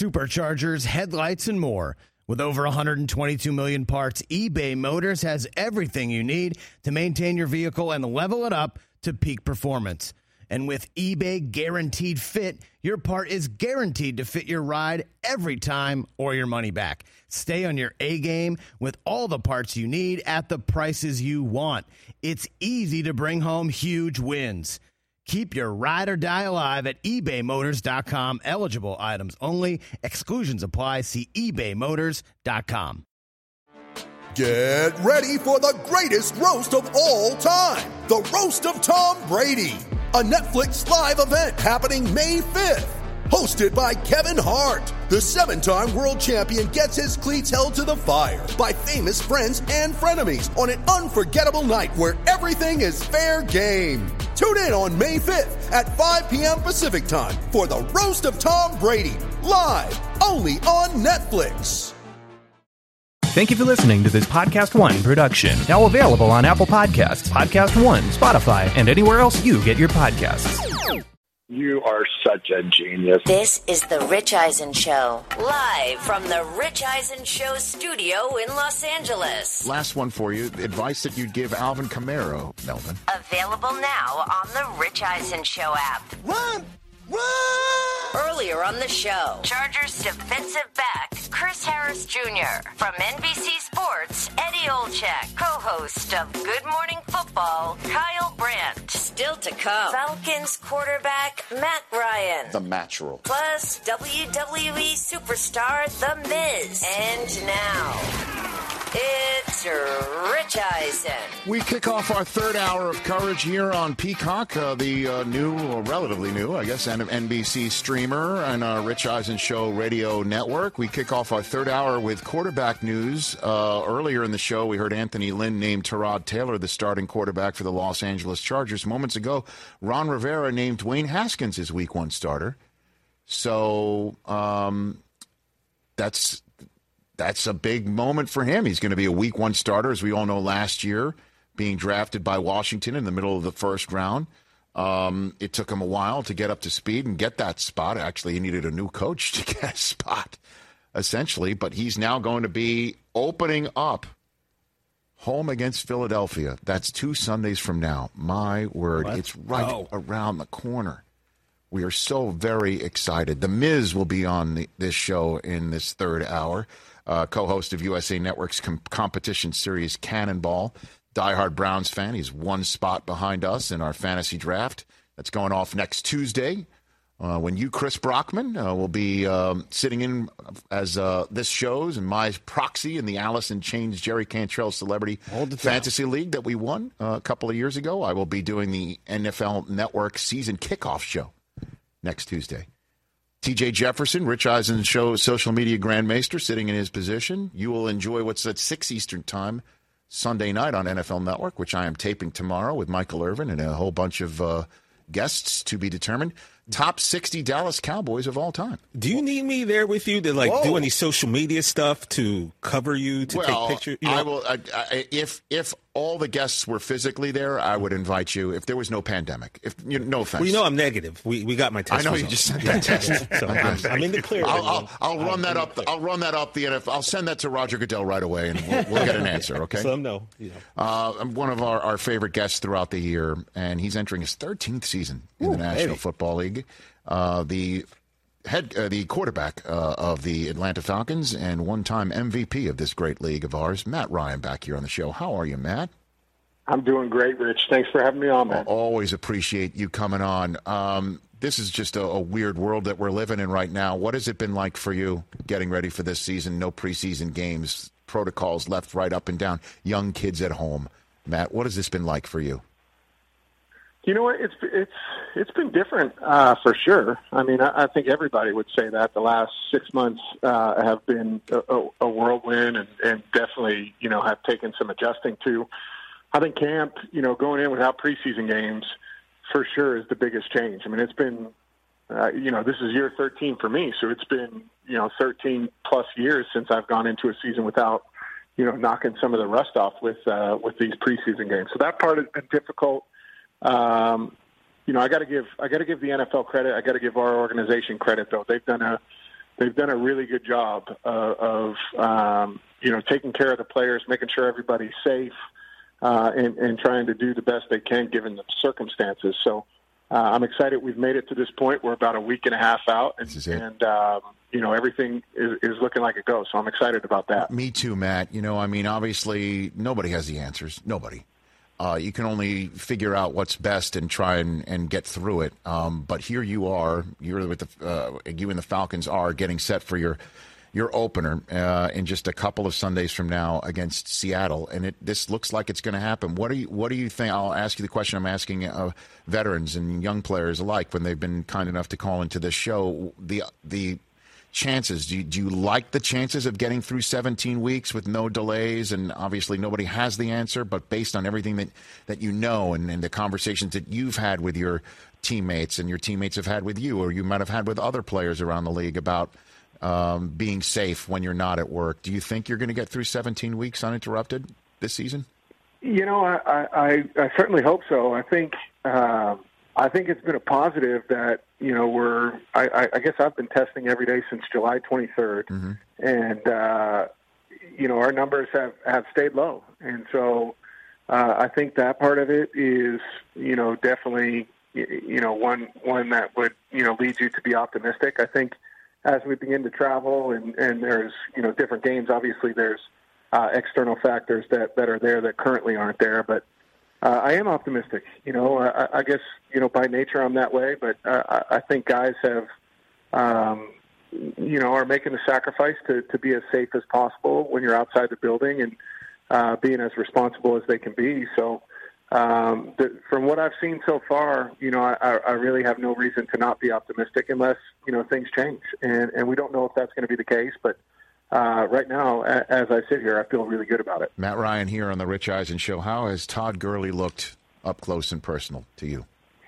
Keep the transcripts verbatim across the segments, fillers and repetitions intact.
superchargers, headlights, and more. With over one hundred twenty-two million parts, eBay Motors has everything you need to maintain your vehicle and level it up to peak performance. And with eBay Guaranteed Fit, your part is guaranteed to fit your ride every time or your money back. Stay on your A-game with all the parts you need at the prices you want. It's easy to bring home huge wins. Keep your ride or die alive at ebay motors dot com. Eligible items only. Exclusions apply. See ebay motors dot com. Get ready for the greatest roast of all time. The Roast of Tom Brady. A Netflix live event happening May fifth. Hosted by Kevin Hart. The seven-time world champion gets his cleats held to the fire by famous friends and frenemies on an unforgettable night where everything is fair game. Tune in on May fifth at five p.m. Pacific time for the Roast of Tom Brady. Live only on Netflix. Thank you for listening to this Podcast One production. Now available on Apple Podcasts, Podcast One, Spotify, and anywhere else you get your podcasts. You are such a genius. This is The Rich Eisen Show, live from The Rich Eisen Show studio in Los Angeles. Last one for you. Advice that you'd give Alvin Kamara, Melvin. Available now on the Rich Eisen Show app. Run! Run! Earlier on the show, Chargers defensive back Chris Harris Junior From N B C Sports, Eddie Olczyk, co-host of Good Morning Football, Kyle Brandt. Still to come, Falcons quarterback Matt Ryan. The Natural. Plus, W W E superstar The Miz. And now, it's Rich Eisen. We kick off our third hour of coverage here on Peacock, uh, the uh, new, or relatively new, I guess, N B C streamer and our Rich Eisen Show radio network. We kick off our third hour with quarterback news. Uh, earlier in the show, we heard Anthony Lynn named Tyrod Taylor the starting quarterback for the Los Angeles Chargers. Moments ago, Ron Rivera named Dwayne Haskins his week one starter. So um, that's... That's a big moment for him. He's going to be a week one starter, as we all know, last year, being drafted by Washington in the middle of the first round. Um, it took him a while to get up to speed and get that spot. Actually, he needed a new coach to get a spot, essentially. But he's now going to be opening up home against Philadelphia. That's two Sundays from now. My word, what? It's right oh. around the corner. We are so very excited. The Miz will be on the, this show in this third hour. Uh, co-host of U S A Network's com- competition series Cannonball, diehard Browns fan. He's one spot behind us in our fantasy draft. That's going off next Tuesday uh, when you, Chris Brockman, uh, will be um, sitting in as uh, this shows and my proxy in the Alice in Chains Jerry Cantrell Celebrity Fantasy League that we won uh, a couple of years ago. I will be doing the N F L Network season kickoff show next Tuesday. T J Jefferson, Rich Eisen Show social media grandmaster, sitting in his position. You will enjoy what's at six Eastern time Sunday night on N F L Network, which I am taping tomorrow with Michael Irvin and a whole bunch of uh, guests to be determined. Top sixty Dallas Cowboys of all time. Do you need me there with you to like Whoa. do any social media stuff to cover you, to well, take pictures? You know? I will. I, I, if if all the guests were physically there, I would invite you. If there was no pandemic, if you no offense. Well, you know I'm negative. We we got my test. I know results. you just sent that test. So I'm, I'm in the clear. I'll, I'll, I'll run I'm that up. The, I'll run that up the N F L. I'll send that to Roger Goodell right away, and we'll, we'll get an answer. Okay. So no. You know. Uh, I'm one of our, our favorite guests throughout the year, and he's entering his thirteenth season in Ooh, the National baby. Football League. Uh, the head, uh, the quarterback uh, of the Atlanta Falcons and one-time M V P of this great league of ours, Matt Ryan, back here on the show. How are you, Matt? I'm doing great, Rich. Thanks for having me on, man. I always appreciate you coming on. Um, this is just a, a weird world that we're living in right now. What has it been like for you getting ready for this season? No preseason games, protocols left, right, up and down, young kids at home. Matt, what has this been like for you? You know what? It's it's it's been different uh, for sure. I mean, I, I think everybody would say that the last six months uh, have been a, a whirlwind, and, and definitely, you know, have taken some adjusting to. I think camp, you know, going in without preseason games, for sure is the biggest change. I mean, it's been, uh, you know, this is year thirteen for me, so it's been, you know, thirteen plus years since I've gone into a season without, you know, knocking some of the rust off with uh, with these preseason games. So that part has been difficult. Um, you know, I got to give I got to give the N F L credit. I got to give our organization credit, though. They've done a they've done a really good job uh, of, um, you know, taking care of the players, making sure everybody's safe, uh, and, and trying to do the best they can given the circumstances. So uh, I'm excited we've made it to this point. We're about a week and a half out, and, and um, you know, everything is, is looking like it goes. So I'm excited about that. Me too, Matt. You know, I mean, obviously nobody has the answers. Nobody. Uh, you can only figure out what's best and try and, and get through it. Um, but here you are, you're with the, uh, you and the Falcons are getting set for your your opener uh, in just a couple of Sundays from now against Seattle, and it this looks like it's going to happen. What do you What do you think? I'll ask you the question I'm asking uh, veterans and young players alike when they've been kind enough to call into this show. The the chances, do you, do you like the chances of getting through seventeen weeks with no delays? And obviously nobody has the answer, but based on everything that, that you know and, and the conversations that you've had with your teammates and your teammates have had with you, or you might have had with other players around the league about um, being safe when you're not at work, do you think you're going to get through seventeen weeks uninterrupted this season? You know, I, I, I certainly hope so. I think uh, I think it's been a positive that, you know, we're, I, I guess I've been testing every day since July twenty-third. Mm-hmm. And, uh, you know, our numbers have, have stayed low. And so uh, I think that part of it is, you know, definitely, you know, one, one that would, you know, lead you to be optimistic. I think as we begin to travel and, and there's, you know, different games, obviously there's uh, external factors that, that are there that currently aren't there. But Uh, I am optimistic. You know, I, I guess, you know, by nature I'm that way, but uh, I, I think guys have, um, you know, are making the sacrifice to, to be as safe as possible when you're outside the building and uh, being as responsible as they can be. So um, the, from what I've seen so far, you know, I, I really have no reason to not be optimistic unless, you know, things change. And, and we don't know if that's going to be the case, but Uh, right now, as I sit here, I feel really good about it. Matt Ryan here on the Rich Eisen Show. How has Todd Gurley looked up close and personal to you?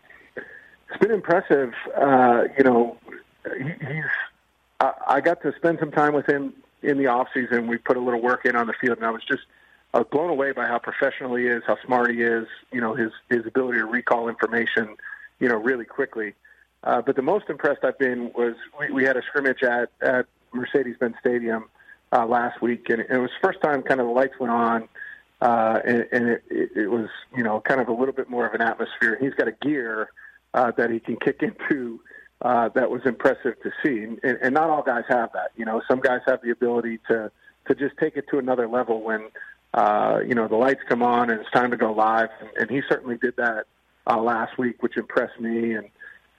It's been impressive. Uh, you know, he, he's. I, I got to spend some time with him in the off season. We put a little work in on the field, and I was just I was blown away by how professional he is, how smart he is. You know, his his ability to recall information, you know, really quickly. Uh, but the most impressed I've been was we, we had a scrimmage at at Mercedes-Benz Stadium uh, last week, and it was the first time kind of the lights went on, uh, and, and it, it was, you know, kind of a little bit more of an atmosphere. He's got a gear uh, that he can kick into uh, that was impressive to see, and, and not all guys have that. You know, some guys have the ability to to just take it to another level when, uh, you know, the lights come on and it's time to go live, and, and he certainly did that uh, last week, which impressed me, and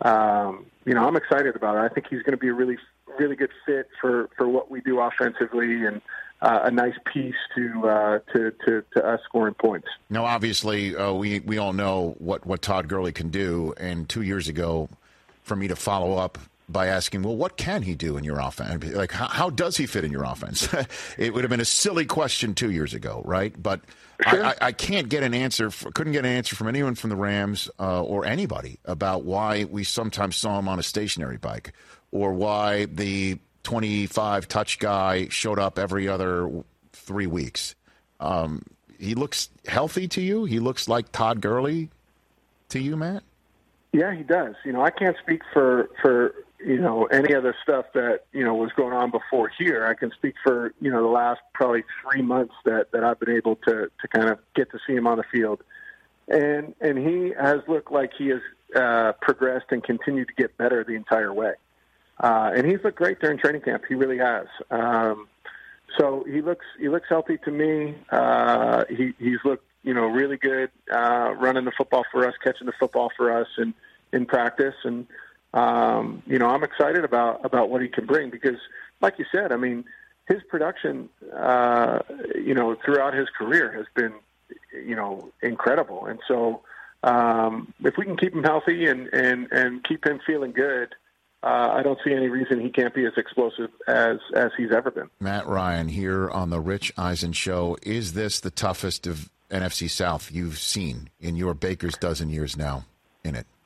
um, you know, I'm excited about it. I think he's going to be a really really good fit for, for what we do offensively, and uh, a nice piece to, uh, to to to us scoring points. Now, obviously, uh, we we all know what, what Todd Gurley can do, and two years ago, for me to follow up by asking, well, what can he do in your offense? Like, how, how does he fit in your offense? It would have been a silly question two years ago, right? But sure. I, I, I can't get an answer, for, couldn't get an answer from anyone from the Rams uh, or anybody about why we sometimes saw him on a stationary bike, or why the twenty-five touch guy showed up every other three weeks. Um, he looks healthy to you? He looks like Todd Gurley to you, Matt? Yeah, he does. You know, I can't speak for, for you know, any of the stuff that, you know, was going on before here. I can speak for, you know, the last probably three months that, that I've been able to, to kind of get to see him on the field. And, and he has looked like he has uh, progressed and continued to get better the entire way. Uh, and he's looked great during training camp. He really has. Um, so he looks he looks healthy to me. Uh, he, he's looked, you know, really good uh, running the football for us, catching the football for us in, in practice. And, um, you know, I'm excited about, about what he can bring because, like you said, I mean, his production, uh, you know, throughout his career has been, you know, incredible. And so um, if we can keep him healthy and, and, and keep him feeling good, Uh, I don't see any reason he can't be as explosive as, as he's ever been. Matt Ryan here on the Rich Eisen Show. Is this the toughest of N F C South you've seen in your Baker's dozen years now in it?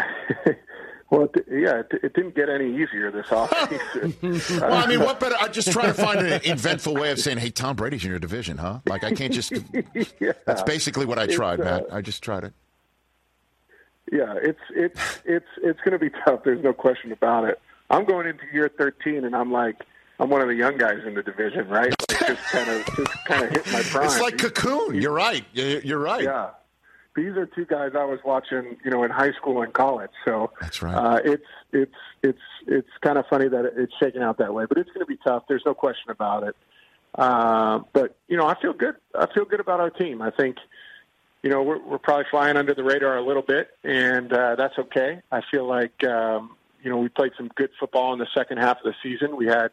Well, it, yeah, it, it didn't get any easier this offseason. Well, I mean, what better? I'm just trying to find an inventful way of saying, hey, Tom Brady's in your division, huh? Like, I can't just yeah. – that's basically what I tried, uh, Matt. I just tried it. Yeah, it's it's it's it's going to be tough. There's no question about it. I'm going into year thirteen, and I'm like, I'm one of the young guys in the division, right? Like just kind of, just kind of hit my prime. It's like Cocoon. You're right. You're right. Yeah. These are two guys I was watching, you know, in high school and college. So that's right. Uh, it's it's it's it's kind of funny that it's shaking out that way, but it's going to be tough. There's no question about it. Uh, but you know, I feel good. I feel good about our team. I think, you know, we're we're probably flying under the radar a little bit, and uh, that's okay. I feel like um, you know, we played some good football in the second half of the season. We had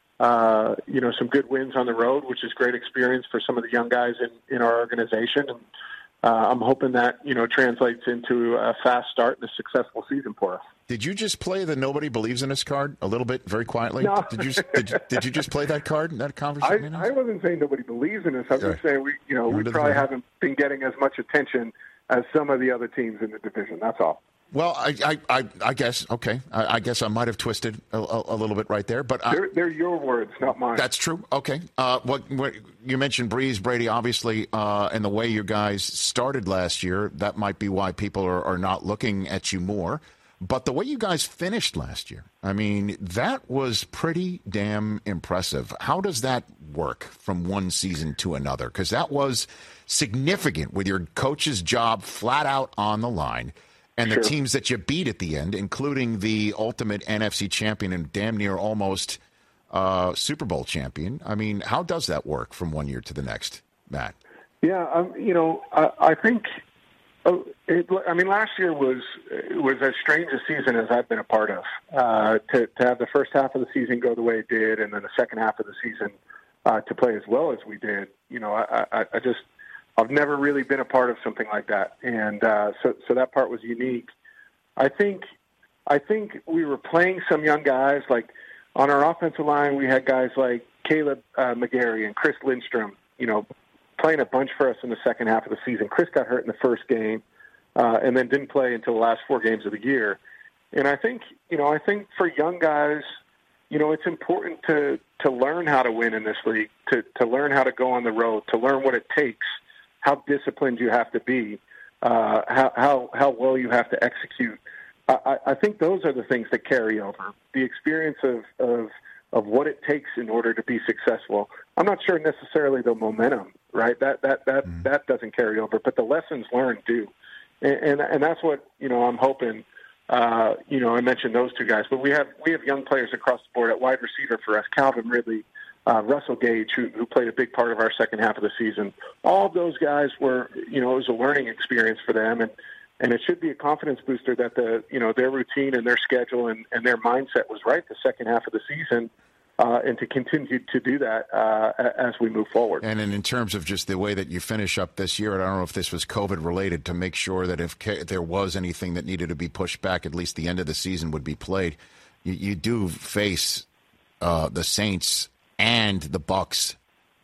uh, you know, some good wins on the road, which is great experience for some of the young guys in in our organization. And Uh, I'm hoping that, you know, translates into a fast start and a successful season for us. Did you just play the nobody believes in us card a little bit, very quietly? No. Did you did, you- did you just play that card in that conversation? I, I wasn't saying nobody believes in us. I was Right. just saying we, you know, we Under the probably radar. haven't been getting as much attention as some of the other teams in the division. That's all. Well, I, I, I, I guess okay. I, I guess I might have twisted a, a, a little bit right there, but I, They're, they're your words, not mine. that's true. Okay. Uh, what, what you mentioned, Breeze Brady, obviously, uh, and the way you guys started last year, that might be why people are, are not looking at you more. But the way you guys finished last year, I mean, that was pretty damn impressive. How does that work from one season to another? Because that was significant with your coach's job flat out on the line. And the Sure. teams that you beat at the end, including the ultimate N F C champion and damn near almost uh, Super Bowl champion. I mean, how does that work from one year to the next, Matt? Yeah, um, you know, I, I think. Oh, it, I mean, last year was was as strange a season as I've been a part of. Uh, to to have the first half of the season go the way it did, and then the second half of the season uh, to play as well as we did. You know, I, I, I just. I've never really been a part of something like that, and uh, so so that part was unique. I think I think we were playing some young guys. Like on our offensive line, we had guys like Caleb uh, McGarry and Chris Lindstrom, you know, playing a bunch for us in the second half of the season. Chris got hurt in the first game, uh, and then didn't play until the last four games of the year. And I think you know I think for young guys, you know, it's important to to learn how to win in this league, to to learn how to go on the road, to learn what it takes. How disciplined you have to be, uh, how, how how well you have to execute. I, I think those are the things that carry over. The experience of, of of what it takes in order to be successful. I'm not sure necessarily the momentum, right? That that that mm. that doesn't carry over, but the lessons learned do, and and, and that's what you know. I'm hoping. Uh, you know, I mentioned those two guys, but we have we have young players across the board at wide receiver for us. Calvin Ridley. Uh, Russell Gage, who, who played a big part of our second half of the season. All of those guys were, you know, it was a learning experience for them, and, and it should be a confidence booster that the, you know, their routine and their schedule and, and their mindset was right the second half of the season, uh, and to continue to do that uh, as we move forward. And in, in terms of just the way that you finish up this year, and I don't know if this was COVID related, to make sure that if ca- there was anything that needed to be pushed back, at least the end of the season would be played. You, you do face uh, the Saints and the Bucks.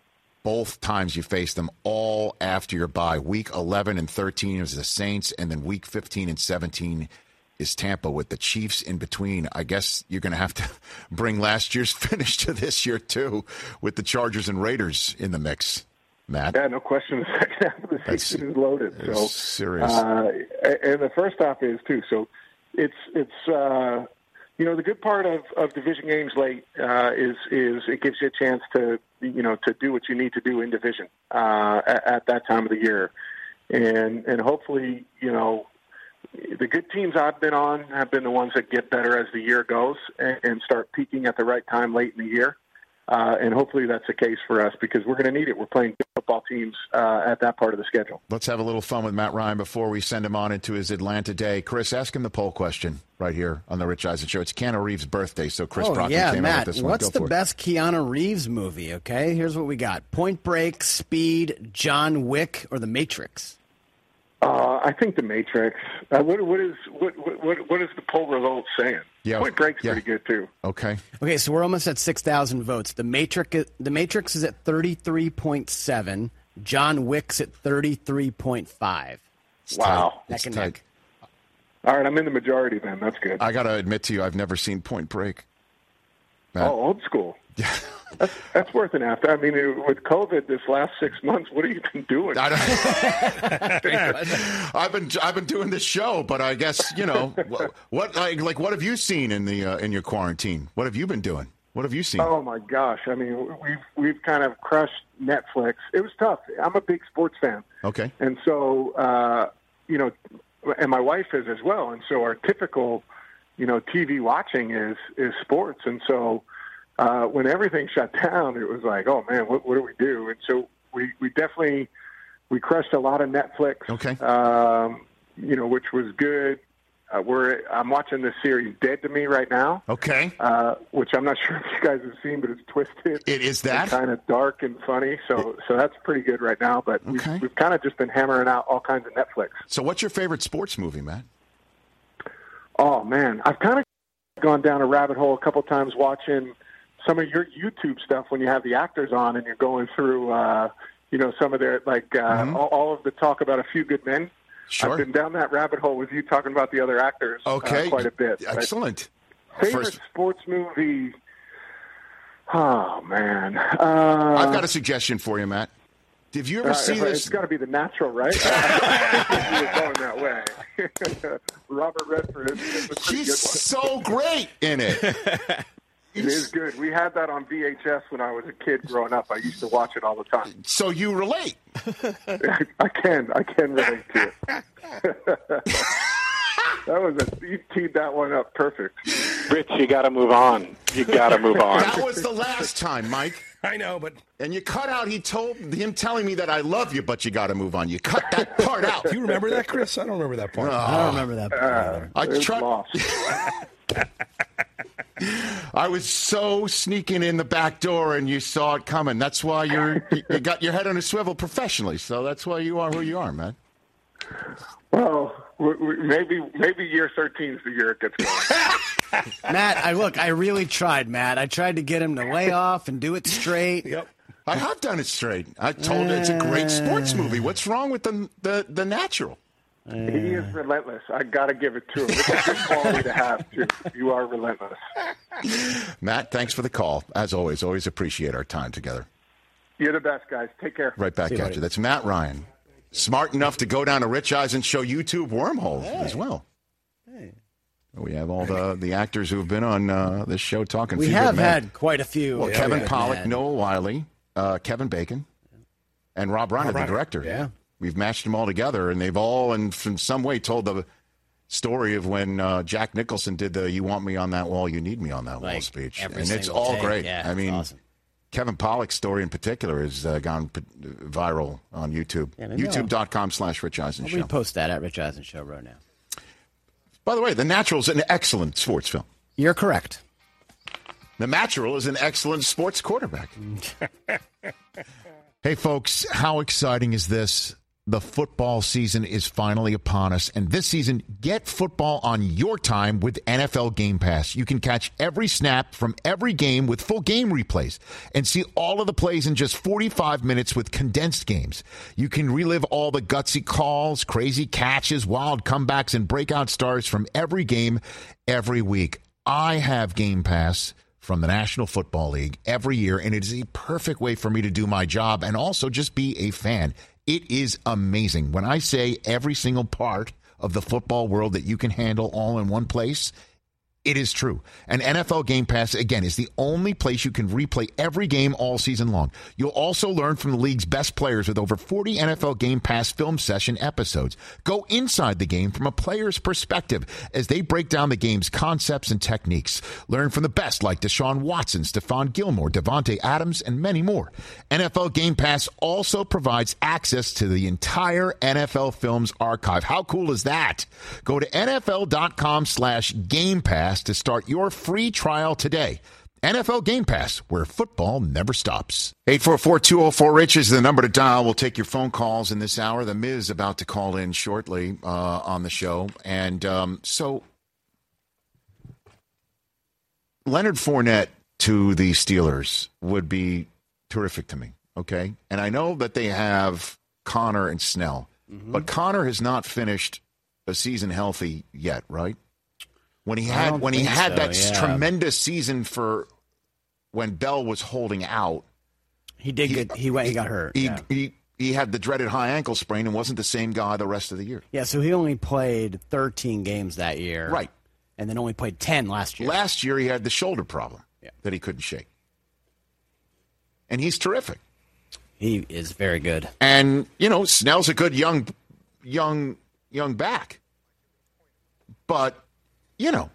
Both times you face them all after your bye. Week eleven and thirteen is the Saints, and then week fifteen and seventeen is Tampa with the Chiefs in between. I guess you're going to have to bring last year's finish to this year, too, with the Chargers and Raiders in the mix. Matt? Yeah, no question. The second half of the That's, season is loaded. So serious. Uh, and the first half is, too. So it's, it's uh, you know, the good part of, of division games late uh, is is it gives you a chance to, you know, to do what you need to do in division uh, at, at that time of the year. And and hopefully, you know, the good teams I've been on have been the ones that get better as the year goes and, and start peaking at the right time late in the year. Uh, and hopefully that's the case for us because we're going to need it. We're playing good football teams uh, at that part of the schedule. Let's have a little fun with Matt Ryan before we send him on into his Atlanta day. Chris, ask him the poll question right here on the Rich Eisen Show. It's Keanu Reeves' birthday, so Chris oh, Brockman yeah, came Matt, out with this one. what's Go the for best Keanu Reeves movie, okay? Here's what we got. Point Break, Speed, John Wick, or The Matrix? Uh, I think The Matrix. Uh, what, what is what, what what is the poll result saying? Yeah, Point Break's yeah. pretty good too. Okay. Okay, so we're almost at six thousand votes. The Matrix, The Matrix is at thirty-three point seven. John Wick's at thirty-three point five. Wow. It's Neck and tight. neck. All right, I'm in the majority then. That's good. I got to admit to you, I've never seen Point Break. Matt. Oh, old school. Yeah. That's, that's worth an after. I mean, with COVID this last six months, what have you been doing? I don't, I've been I've been doing this show, but I guess you know what, what like like what have you seen in the uh, in your quarantine? What have you been doing? What have you seen? Oh my gosh! I mean, we've we've kind of crushed Netflix. It was tough. I'm a big sports fan. Okay. And so uh, you know, and my wife is as well. And so our typical, you know, T V watching is is sports. And so. Uh, when everything shut down, it was like, oh man, what, what do we do? And so we, we definitely we crushed a lot of Netflix. Okay, um, you know, which was good. Uh, we're I'm watching this series Dead to Me right now. Okay, uh, which I'm not sure if you guys have seen, but it's twisted. It is that kind of dark and funny. So so that's pretty good right now. But okay. we've, we've kind of just been hammering out all kinds of Netflix. So what's your favorite sports movie, Matt? Oh man, I've kind of gone down a rabbit hole a couple times watching some of your YouTube stuff when you have the actors on and you're going through, uh, you know, some of their, like, uh, mm-hmm. all, all of the talk about A Few Good Men. Sure. I've been down that rabbit hole with you talking about the other actors okay. uh, quite a bit. Excellent. But favorite First... sports movie? Oh, man. Uh, I've got a suggestion for you, Matt. Did you ever uh, see this? It's got to be The Natural, right? I was going that way. Robert Redford. He's so great in it. It is good. We had that on V H S when I was a kid growing up. I used to watch it all the time. So you relate? I can. I can relate to it. That was a you teed that one up perfect. Rich, you got to move on. You got to move on. That was the last time, Mike. I know, but and you cut out. He told him telling me that I love you, but you got to move on. You cut that part out. Do you remember that, Chris? I don't remember that part. Oh, I don't remember that part. Uh, I tried. Lost. I was so sneaking in the back door, and you saw it coming. That's why you're you got your head on a swivel professionally. So that's why you are who you are, man. Well, maybe maybe year thirteen is the year it gets going. Matt, I look, I really tried, Matt. I tried to get him to lay off and do it straight. Yep. I have done it straight. I told uh, it's a great sports movie. What's wrong with the the, the Natural? Uh, he is relentless. I got to give it to him. It's a good quality to have, too. You are relentless. Matt, thanks for the call. As always, always appreciate our time together. You're the best, guys. Take care. Right back See at you. you. That's Matt Ryan. Smart enough to go down to Rich Eisen Show YouTube wormhole hey. as well. Hey. We have all the, the actors who have been on uh, this show talking. We have had quite a few. Well, yeah, Kevin we Pollak, had. Noah Wiley, uh, Kevin Bacon, and Rob Reiner, Rob the Reiner. director. Yeah. We've matched them all together, and they've all, in, in some way, told the story of when uh, Jack Nicholson did the "You want me on that wall, you need me on that like wall" speech, and it's all take. great. Yeah, I mean, awesome. Kevin Pollak's story in particular has uh, gone p- viral on YouTube. Yeah, YouTube.com slash Rich Eisen well, Show. we post that at Rich Eisen Show right now. By the way, The Natural is an excellent sports film. You're correct. The Natural is an excellent sports quarterback. Hey, folks, how exciting is this? The football season is finally upon us, and this season, get football on your time with N F L Game Pass. You can catch every snap from every game with full game replays and see all of the plays in just forty-five minutes with condensed games. You can relive all the gutsy calls, crazy catches, wild comebacks, and breakout stars from every game every week. I have Game Pass from the National Football League every year, and it is a perfect way for me to do my job and also just be a fan. It is amazing. When I say every single part of the football world that you can handle all in one place, it is true. And N F L Game Pass, again, is the only place you can replay every game all season long. You'll also learn from the league's best players with over forty N F L Game Pass film session episodes. Go inside the game from a player's perspective as they break down the game's concepts and techniques. Learn from the best like Deshaun Watson, Stephon Gilmore, Devontae Adams, and many more. N F L Game Pass also provides access to the entire N F L Films archive. How cool is that? Go to nfl.com slash Game Pass to start your free trial today. N F L Game Pass, where football never stops. eight four four, two oh four, Rich is the number to dial. We'll take your phone calls in this hour. The Miz about to call in shortly uh, on the show. And um, so Leonard Fournette to the Steelers would be terrific to me, okay? And I know that they have Connor and Snell, mm-hmm. but Connor has not finished a season healthy yet, right? When he had when he had so, that yeah. tremendous season for when Bell was holding out. He did get, he went, he got hurt. He, yeah. he, he had the dreaded high ankle sprain and wasn't the same guy the rest of the year. Yeah, so he only played thirteen games that year. Right. And then only played ten last year. Last year he had the shoulder problem yeah. that he couldn't shake. And he's terrific. He is very good. And, you know, Snell's a good young young young back. But, you know,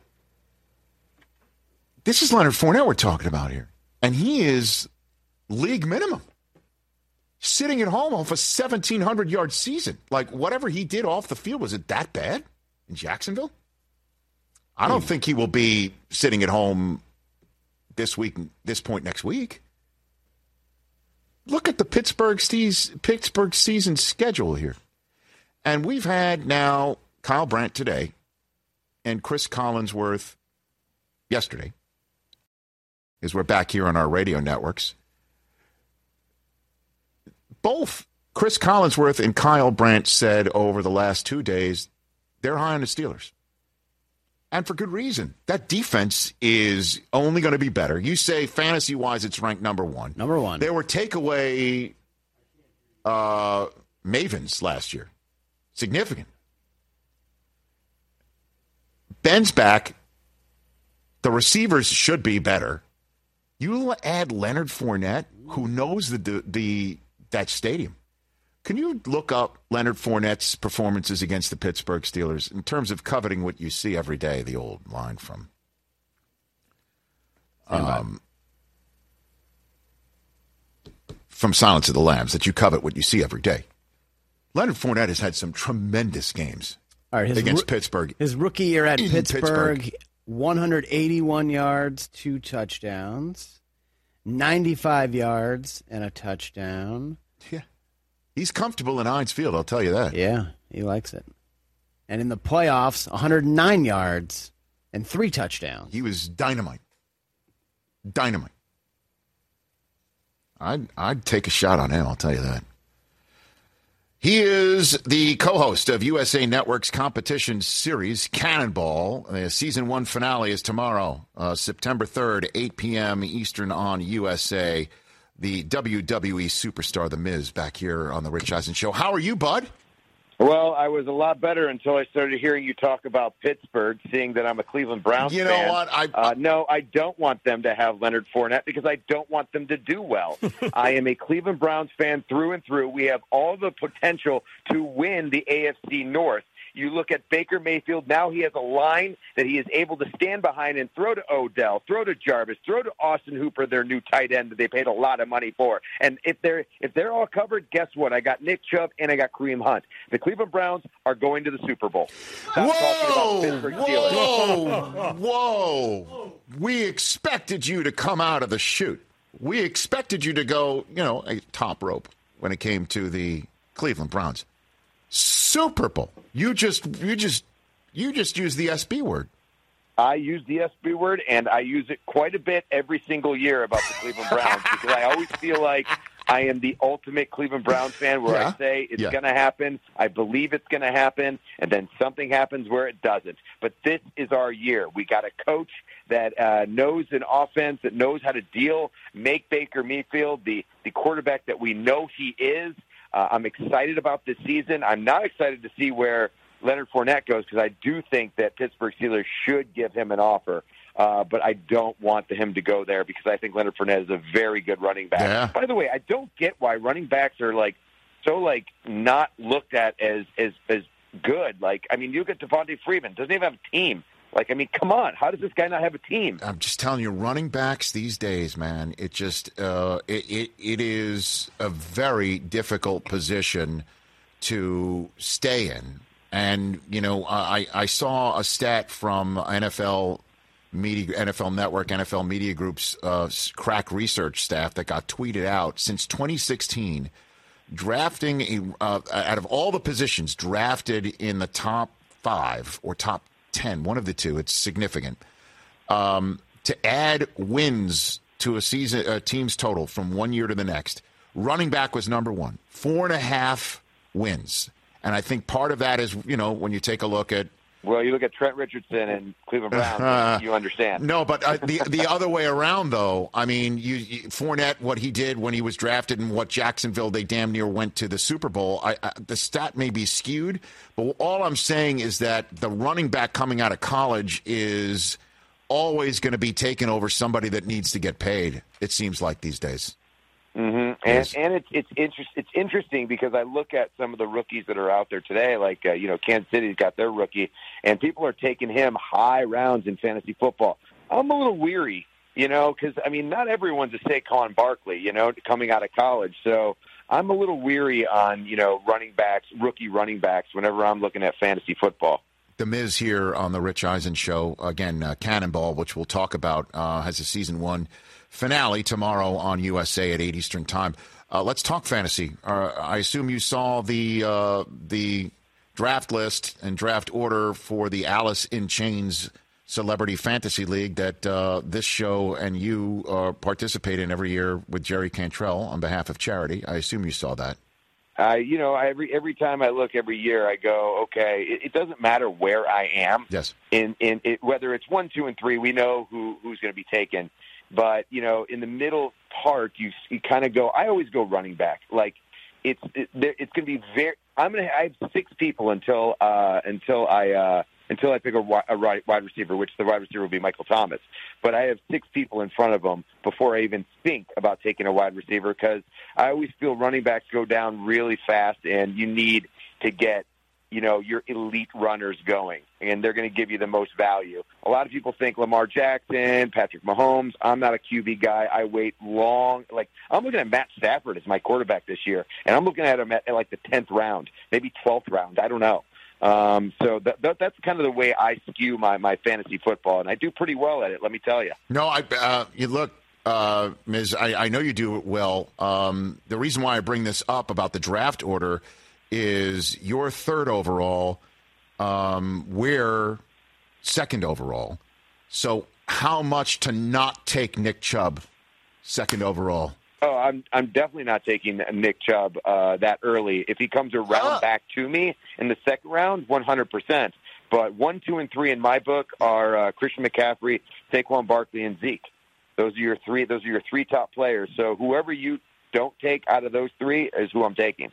this is Leonard Fournette we're talking about here. And he is league minimum. Sitting at home off a seventeen hundred yard season. Like, whatever he did off the field, was it that bad in Jacksonville? I don't think he will be sitting at home this week, this point next week. Look at the Pittsburgh, Pittsburgh season schedule here. And we've had now Kyle Brandt today and Chris Collinsworth yesterday, as we're back here on our radio networks. Both Chris Collinsworth and Kyle Brandt said over the last two days they're high on the Steelers. And for good reason. That defense is only going to be better. You say fantasy-wise it's ranked number one. Number one. There were takeaway uh, mavens last year. Significant. Ben's back. The receivers should be better. You add Leonard Fournette, who knows the, the, the that stadium. Can you look up Leonard Fournette's performances against the Pittsburgh Steelers in terms of coveting what you see every day, the old line from um, from Silence of the Lambs, that you covet what you see every day? Leonard Fournette has had some tremendous games All right, his against ro- Pittsburgh. His rookie year at In Pittsburgh, Pittsburgh. one hundred eighty-one yards, two touchdowns, ninety-five yards, and a touchdown. Yeah. He's comfortable in Heinz Field, I'll tell you that. Yeah, he likes it. And in the playoffs, one hundred nine yards and three touchdowns. He was dynamite. Dynamite. I'd, I'd take a shot on him, I'll tell you that. He is the co-host of U S A Network's competition series, Cannonball. The season one finale is tomorrow, uh, September third, eight p.m. Eastern on U S A. The W W E superstar, The Miz, back here on the Rich Eisen Show. How are you, bud? Well, I was a lot better until I started hearing you talk about Pittsburgh, seeing that I'm a Cleveland Browns you know fan. What? I, uh, no, I don't want them to have Leonard Fournette because I don't want them to do well. I am a Cleveland Browns fan through and through. We have all the potential to win the A F C North. You look at Baker Mayfield. Now he has a line that he is able to stand behind and throw to Odell, throw to Jarvis, throw to Austin Hooper, their new tight end that they paid a lot of money for. And if they're if they're all covered, guess what? I got Nick Chubb and I got Kareem Hunt. The Cleveland Browns are going to the Super Bowl. Stop talking about the Pittsburgh Steelers. Whoa, whoa. We expected you to come out of the chute. We expected you to go, you know, a top rope when it came to the Cleveland Browns. Super Bowl. You just, you just, you just use the S B word. I use the S B word, and I use it quite a bit every single year about the Cleveland Browns because I always feel like I am the ultimate Cleveland Browns fan where Yeah. I say it's Yeah. going to happen, I believe it's going to happen, and then something happens where it doesn't. But this is our year. We got a coach that uh, knows an offense, that knows how to deal, make Baker Mayfield the, the quarterback that we know he is. Uh, I'm excited about this season. I'm not excited to see where Leonard Fournette goes because I do think that Pittsburgh Steelers should give him an offer. Uh, but I don't want him to go there because I think Leonard Fournette is a very good running back. Yeah. By the way, I don't get why running backs are like so like not looked at as as as good. Like, I mean, you look at Devontae Freeman, doesn't even have a team. Like, I mean, come on. How does this guy not have a team? I'm just telling you, running backs these days, man, it just uh, it, it it is a very difficult position to stay in. And, you know, I, I saw a stat from N F L media, N F L Network, N F L Media Group's uh, crack research staff that got tweeted out since twenty sixteen, drafting a, uh, out of all the positions drafted in the top five or top ten, one of the two, it's significant. Um, to add wins to a season, a team's total from one year to the next, running back was number one, four and a half wins. And I think part of that is, you know, when you take a look at Well, you look at Trent Richardson and Cleveland Browns, Uh, you understand. No, but uh, the the other way around, though. I mean, you, you, Fournette, what he did when he was drafted, and what Jacksonville they damn near went to the Super Bowl. I, I, the stat may be skewed, but all I'm saying is that the running back coming out of college is always going to be taken over somebody that needs to get paid. It seems like these days. Mm-hmm. And and it's it's interest, it's interesting because I look at some of the rookies that are out there today, like uh, you know Kansas City's got their rookie, and people are taking him high rounds in fantasy football. I'm a little weary, you know, because I mean not everyone's a Saquon Barkley, you know, coming out of college. So I'm a little weary on you know running backs, rookie running backs, whenever I'm looking at fantasy football. The Miz here on the Rich Eisen Show. Again, uh, Cannonball, which we'll talk about, uh, has a season one finale tomorrow on U S A at eight Eastern Time. Uh, let's talk fantasy. Uh, I assume you saw the uh, the draft list and draft order for the Alice in Chains Celebrity Fantasy League that uh, this show and you uh, participate in every year with Jerry Cantrell on behalf of charity. I assume you saw that. Uh, you know, every every time I look every year, I go, okay, it, it doesn't matter where I am. Yes. In in it, whether it's one, two, and three, we know who who's going to be taken. But you know, in the middle part, you you kind of go. I always go running back. Like it's it, it's going to be very. I'm going to. I have six people until uh, until I uh, until I pick a, a wide receiver, which the wide receiver will be Michael Thomas. But I have six people in front of him before I even think about taking a wide receiver because I always feel running backs go down really fast, and you need to get, you know, your elite runners going, and they're going to give you the most value. A lot of people think Lamar Jackson, Patrick Mahomes. I'm not a Q B guy. I wait long. Like, I'm looking at Matt Stafford as my quarterback this year, and I'm looking at him at, at like the tenth round, maybe twelfth round. I don't know. Um, so that, that, that's kind of the way I skew my, my fantasy football, and I do pretty well at it, let me tell you. No, I uh, you look, uh, Miz, I, I know you do it well. Um, the reason why I bring this up about the draft order is you're third overall, um, we're second overall. So how much to not take Nick Chubb second overall? Oh, I'm I'm definitely not taking Nick Chubb uh, that early. If he comes around oh. back to me in the second round, one hundred percent. But one, two, and three in my book are uh, Christian McCaffrey, Saquon Barkley, and Zeke. Those are your three. Those are your three top players. So whoever you don't take out of those three is who I'm taking.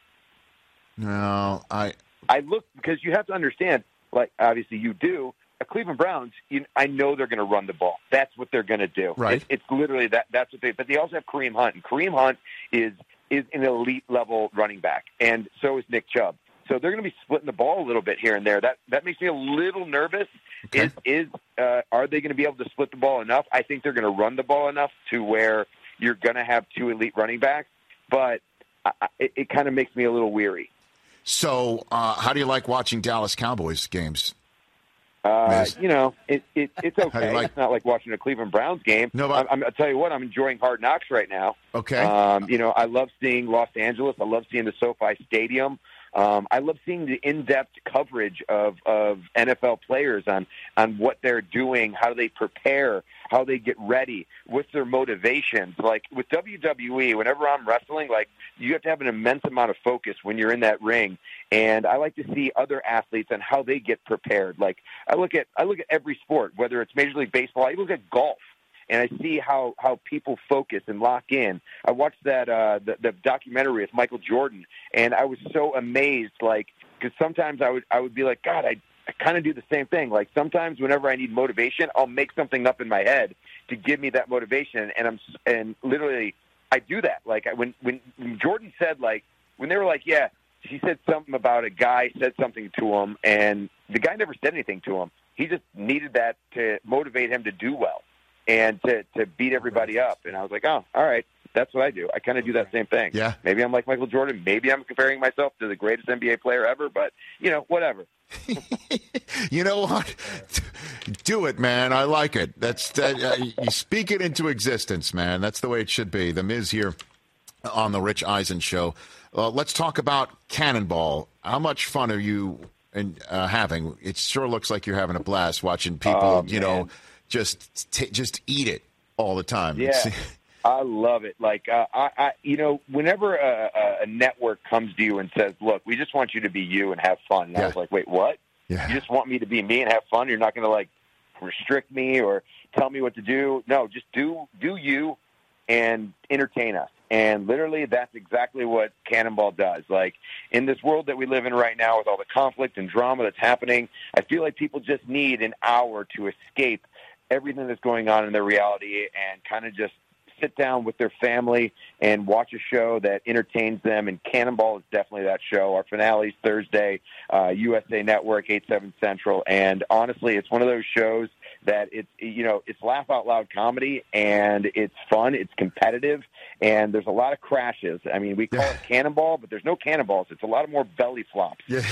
No, I I look because you have to understand. Like obviously you do. A Cleveland Browns, you, I know they're going to run the ball. That's what they're going to do. Right. It's, it's literally that. That's what they. But they also have Kareem Hunt, and Kareem Hunt is is an elite level running back, and so is Nick Chubb. So they're going to be splitting the ball a little bit here and there. That that makes me a little nervous. Okay. Is is uh, are they going to be able to split the ball enough? I think they're going to run the ball enough to where you're going to have two elite running backs. But I, it, it kind of makes me a little weary. So uh, how do you like watching Dallas Cowboys games? Uh, you know, it, it, it's okay. Like, it's not like watching a Cleveland Browns game. No, but, I'm, I'll tell you what, I'm enjoying Hard Knocks right now. Okay. Um, you know, I love seeing Los Angeles. I love seeing the SoFi Stadium. Um, I love seeing the in-depth coverage of, of N F L players on, on what they're doing, how they prepare, how they get ready, what's their motivations. Like with W W E, whenever I'm wrestling, like you have to have an immense amount of focus when you're in that ring. And I like to see other athletes and how they get prepared. Like I look at I look at every sport, whether it's Major League Baseball, I look at golf. And I see how, how people focus and lock in. I watched that uh, the, the documentary with Michael Jordan, and I was so amazed. Like, because sometimes I would I would be like, God, I, I kind of do the same thing. Like sometimes whenever I need motivation, I'll make something up in my head to give me that motivation, and I'm and literally I do that. Like when when, when Jordan said like when they were like, yeah, he said something about a guy said something to him, and the guy never said anything to him. He just needed that to motivate him to do well. And to, to beat everybody up. And I was like, oh, all right, that's what I do. I kind of do that same thing. Yeah. Maybe I'm like Michael Jordan. Maybe I'm comparing myself to the greatest N B A player ever. But, you know, whatever. You know what? Do it, man. I like it. That's that, uh, you speak it into existence, man. That's the way it should be. The Miz here on the Rich Eisen Show. Uh, let's talk about Cannonball. How much fun are you in, uh, having? It sure looks like you're having a blast watching people, oh, you man. know, just t- just eat it all the time. Yeah, I love it. Like, uh, I, I, you know, whenever a, a network comes to you and says, look, we just want you to be you and have fun. And yeah. I was like, wait, what? Yeah. You just want me to be me and have fun. You're not going to like restrict me or tell me what to do. No, just do do you and entertain us. And literally, that's exactly what Cannonball does. Like, in this world that we live in right now with all the conflict and drama that's happening, I feel like people just need an hour to escape everything that's going on in their reality and kind of just sit down with their family and watch a show that entertains them. And Cannonball is definitely that show. Our finale's Thursday, uh, U S A Network, eight, seven Central. And honestly, it's one of those shows that it's, you know, it's laugh out loud comedy, and it's fun, it's competitive, and there's a lot of crashes. I mean, we call it Cannonball, but there's no cannonballs. It's a lot of more belly flops. Yeah.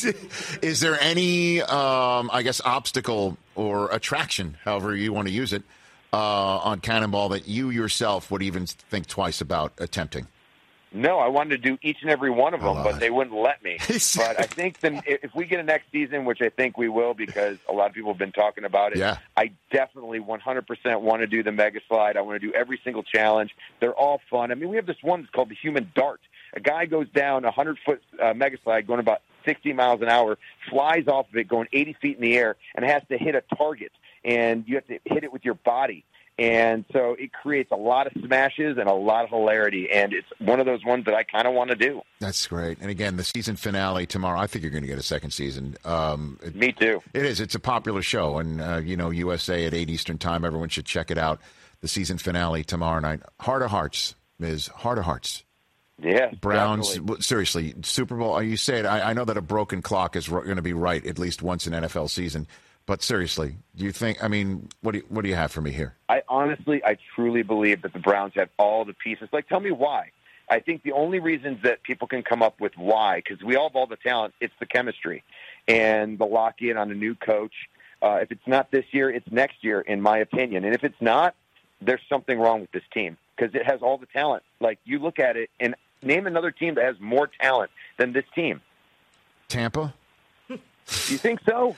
Is there any, um, I guess, obstacle or attraction, however you want to use it, uh, on Cannonball that you yourself would even think twice about attempting? No, I wanted to do each and every one of them, but it. they wouldn't let me. But I think then if we get a next season, which I think we will because a lot of people have been talking about it, yeah. I definitely one hundred percent want to do the Mega Slide. I want to do every single challenge. They're all fun. I mean, we have this one that's called the Human Dart. A guy goes down a hundred-foot uh, Mega Slide going about sixty miles an hour, flies off of it going eighty feet in the air, and has to hit a target. And you have to hit it with your body. And so it creates a lot of smashes and a lot of hilarity, and it's one of those ones that I kind of want to do. That's great. And again, the season finale tomorrow, I think you're going to get a second season. Um, it, Me too. It is. It's a popular show, and, uh, you know, U S A at eight Eastern time, everyone should check it out. The season finale tomorrow night. Heart of Hearts, Miz Heart of Hearts. Yeah, Browns, definitely. seriously, Super Bowl, you say it, I, I know that a broken clock is going to be right at least once in N F L season. But seriously, do you think, I mean, what do you, what do you have for me here? I honestly, I truly believe that the Browns have all the pieces. Like, tell me why. I think the only reasons that people can come up with why, because we all have all the talent, it's the chemistry and the lock-in on a new coach. Uh, if it's not this year, it's next year, in my opinion. And if it's not, there's something wrong with this team because it has all the talent. Like, you look at it and name another team that has more talent than this team. Tampa? You think so?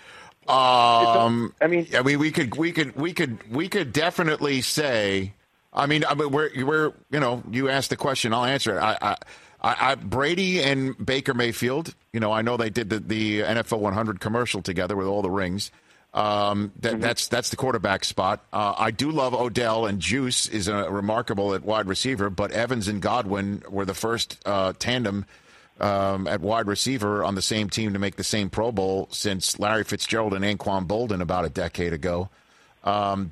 Um, I mean, I mean, we could, we could, we could, we could definitely say. I mean, I mean, we're, we're, you know, you asked the question, I'll answer it. I, I, I, Brady and Baker Mayfield. You know, I know they did the, the N F L one hundred commercial together with all the rings. Um, that, mm-hmm. that's that's the quarterback spot. Uh, I do love Odell, and Juice is a remarkable at wide receiver. But Evans and Godwin were the first uh, tandem. Um, at wide receiver on the same team to make the same Pro Bowl since Larry Fitzgerald and Anquan Bolden about a decade ago. Um,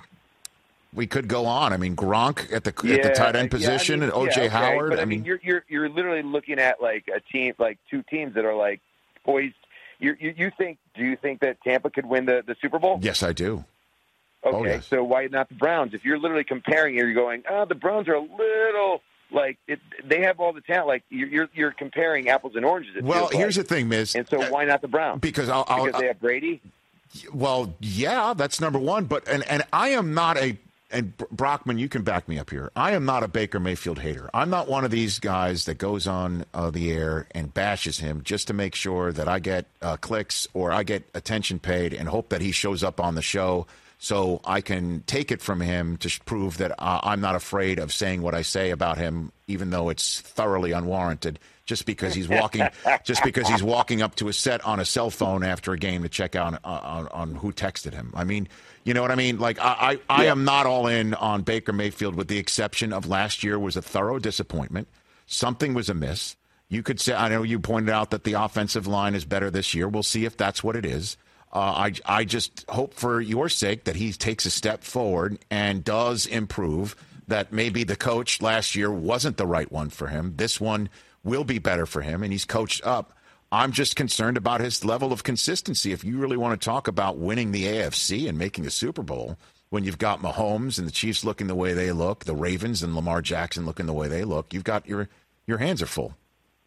we could go on. I mean, Gronk at the yeah, at the tight end position, yeah, I mean, and O J yeah, okay. Howard. But, I, I mean, you're you're you're literally looking at like a team, like two teams that are like poised. You you, you think? Do you think that Tampa could win the, the Super Bowl? Yes, I do. Okay, oh, yes. So why not the Browns? If you're literally comparing, you're going, oh, the Browns are a little. Like it, they have all the talent. Like you're you're comparing apples and oranges. Well, here's like. the thing, Miz. And so why not the Browns? Because I'll, I'll, because they have Brady. Well, yeah, that's number one. But and and I am not a and Brockman, you can back me up here. I am not a Baker Mayfield hater. I'm not one of these guys that goes on uh, the air and bashes him just to make sure that I get uh, clicks or I get attention paid and hope that he shows up on the show. So I can take it from him to prove that uh, I'm not afraid of saying what I say about him, even though it's thoroughly unwarranted. Just because he's walking, just because he's walking up to a set on a cell phone after a game to check out uh, on, on who texted him. I mean, you know what I mean? Like I, I, I yeah. am not all in on Baker Mayfield, with the exception of last year was a thorough disappointment. Something was amiss. You could say, I know you pointed out that the offensive line is better this year. We'll see if that's what it is. Uh, I, I just hope for your sake that he takes a step forward and does improve, that maybe the coach last year wasn't the right one for him. This one will be better for him, and he's coached up. I'm just concerned about his level of consistency. If you really want to talk about winning the A F C and making a Super Bowl, when you've got Mahomes and the Chiefs looking the way they look, the Ravens and Lamar Jackson looking the way they look, you've got your your hands are full.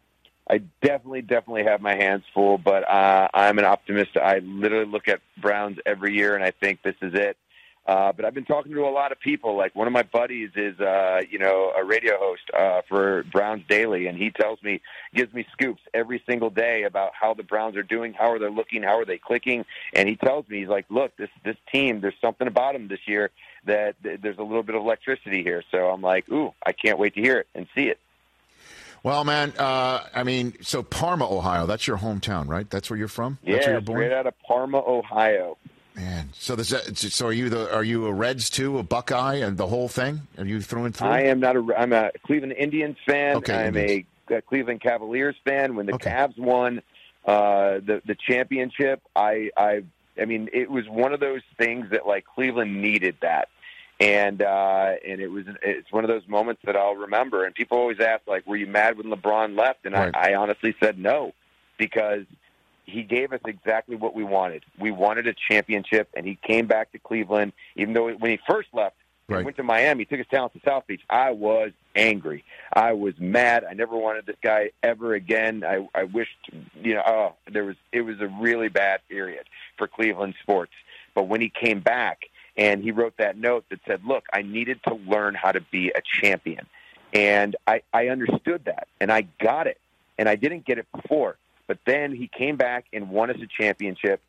I definitely, definitely have my hands full, but uh, I'm an optimist. I literally look at Browns every year, and I think this is it. Uh, but I've been talking to a lot of people. Like one of my buddies is, uh, you know, a radio host uh, for Browns Daily, and he tells me, gives me scoops every single day about how the Browns are doing, how are they looking, how are they clicking, and he tells me, he's like, look, this this team, there's something about them this year that th- there's a little bit of electricity here. So I'm like, ooh, I can't wait to hear it and see it. Well, man, uh, I mean, so Parma, Ohio, that's your hometown, right? That's where you're from? Yeah, that's where you're born? Straight out of Parma, Ohio. Man, so does that, so are you the are you a Reds too, a Buckeye, and the whole thing? Are you through and through? I am not a. I'm a Cleveland Indians fan. Okay, I'm Indians. a, a Cleveland Cavaliers fan. When the Okay. Cavs won uh, the the championship, I I I mean, it was one of those things that like Cleveland needed that. And uh, and it was it's one of those moments that I'll remember. And people always ask, like, were you mad when LeBron left? And Right. I, I honestly said no, because he gave us exactly what we wanted. We wanted a championship, and he came back to Cleveland. Even though when he first left, Right. he went to Miami, took his talent to South Beach. I was angry. I was mad. I never wanted this guy ever again. I, I wished, you know, oh, there was it was a really bad period for Cleveland sports. But when he came back, and he wrote that note that said, look, I needed to learn how to be a champion. And I, I understood that, and I got it. And I didn't get it before. But then he came back and won us a championship,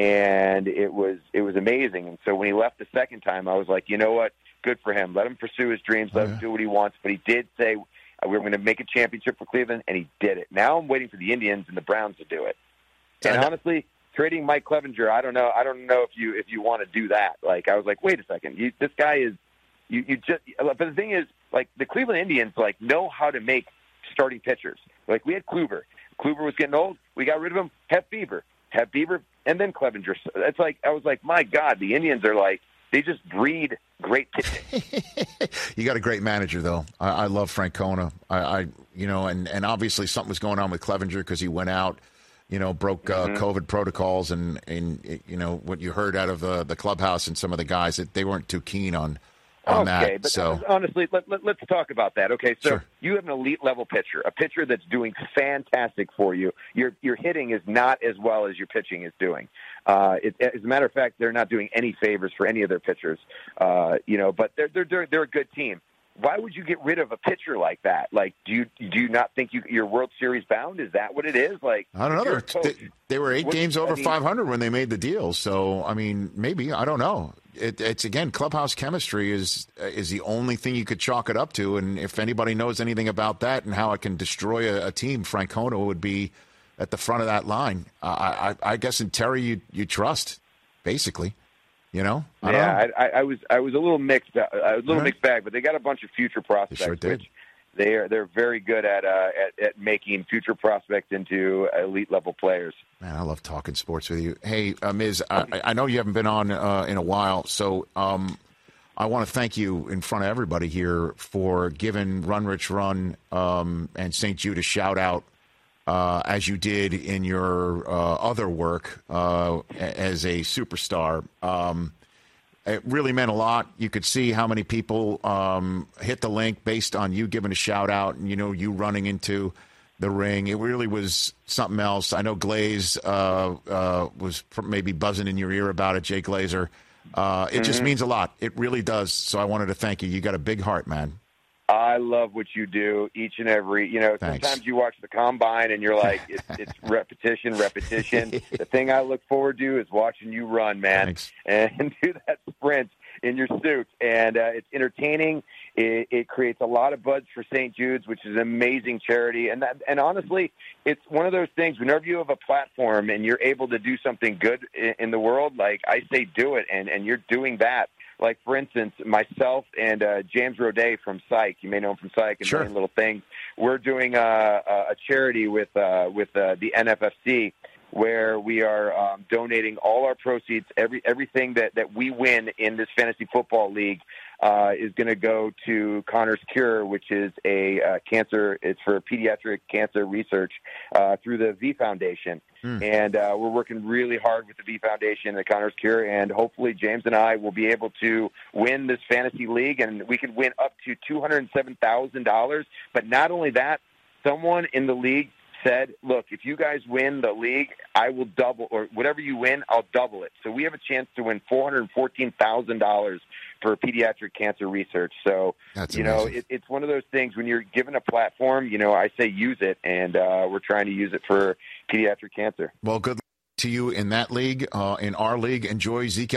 and it was it was amazing. And so when he left the second time, I was like, you know what? Good for him. Let him pursue his dreams. Let Oh, yeah. him do what he wants. But he did say, we're going to make a championship for Cleveland, and he did it. Now I'm waiting for the Indians and the Browns to do it. And I know- honestly, trading Mike Clevenger, I don't know. I don't know if you if you want to do that. Like, I was like, wait a second, you, this guy is you, you just. But the thing is, like, the Cleveland Indians like know how to make starting pitchers. Like, we had Kluber. Kluber was getting old. We got rid of him. Hep Bieber, Hep Bieber, and then Clevenger. So it's like I was like, my God, the Indians are like they just breed great pitching. You got a great manager, though. I, I love Francona. I, I, you know, and, and obviously something was going on with Clevenger because he went out, you know, broke uh, Mm-hmm. COVID protocols, and, and you know what you heard out of uh, the clubhouse and some of the guys that they weren't too keen on on Okay, that. but So honestly, let, let, let's talk about that. Okay, so Sure. you have an elite level pitcher, a pitcher that's doing fantastic for you. Your your hitting is not as well as your pitching is doing. Uh, it, as a matter of fact, they're not doing any favors for any of their pitchers. Uh, you know, but they're they're they're, they're a good team. Why would you get rid of a pitcher like that? Like, do you do you not think you, you're World Series bound? Is that what it is? Like, I don't know. if you're They're- a coach, They, they were eight what- games I over mean- five hundred when they made the deal. So I mean, maybe I don't know. It, it's again, clubhouse chemistry is is the only thing you could chalk it up to. And if anybody knows anything about that and how it can destroy a, a team, Francona would be at the front of that line. Uh, I, I, I guess in Terry, you you trust, basically. You know, I don't know. yeah, I, I, I was I was a little mixed. I was a little All right. mixed bag, but they got a bunch of future prospects, sure did. which they are they're very good at, uh, at at making future prospects into elite level players. Man, I love talking sports with you. Hey, uh, Miz, I, I know you haven't been on uh, in a while, so um, I want to thank you in front of everybody here for giving Run Rich Run um, and Saint Jude a shout out uh, as you did in your uh, other work uh, as a superstar. Um, it really meant a lot. You could see how many people um, hit the link based on you giving a shout out and, you know, you running into the ring. It really was something else. I know Glaze uh, uh, was maybe buzzing in your ear about it, Jay Glazer. Uh, it just means a lot. It really does. So I wanted to thank you. You got a big heart, man. I love what you do each and every, you know, Thanks. sometimes you watch the combine and you're like, it's, it's repetition, repetition. The thing I look forward to is watching you run, man, Thanks. and do that sprint in your suit. And uh, it's entertaining. It, it creates a lot of buzz for Saint Jude's, which is an amazing charity. And that, and honestly, it's one of those things, whenever you have a platform and you're able to do something good in, in the world, like I say, do it. And, and you're doing that. Like, for instance, myself and uh, James Rodet from Psych, you may know him from Psych and Sure. Million Little Things, we're doing a, a charity with uh, with uh, the N F F C where we are um, donating all our proceeds, every everything that, that we win in this fantasy football league uh, is going to go to Connor's Cure, which is a uh, cancer, it's for pediatric cancer research uh, through the V Foundation. Mm. And uh, we're working really hard with the V Foundation and the Connor's Cure, and hopefully James and I will be able to win this fantasy league, and we can win up to two hundred seven thousand dollars. But not only that, someone in the league said, look, if you guys win the league, I will double, or whatever you win, I'll double it. So we have a chance to win four hundred fourteen thousand dollars for pediatric cancer research. So, That's you know, amazing. it, it's one of those things when you're given a platform, you know, I say use it, and uh, we're trying to use it for pediatric cancer. Well, good luck to you in that league. Uh, in our league, enjoy Zeke Elliott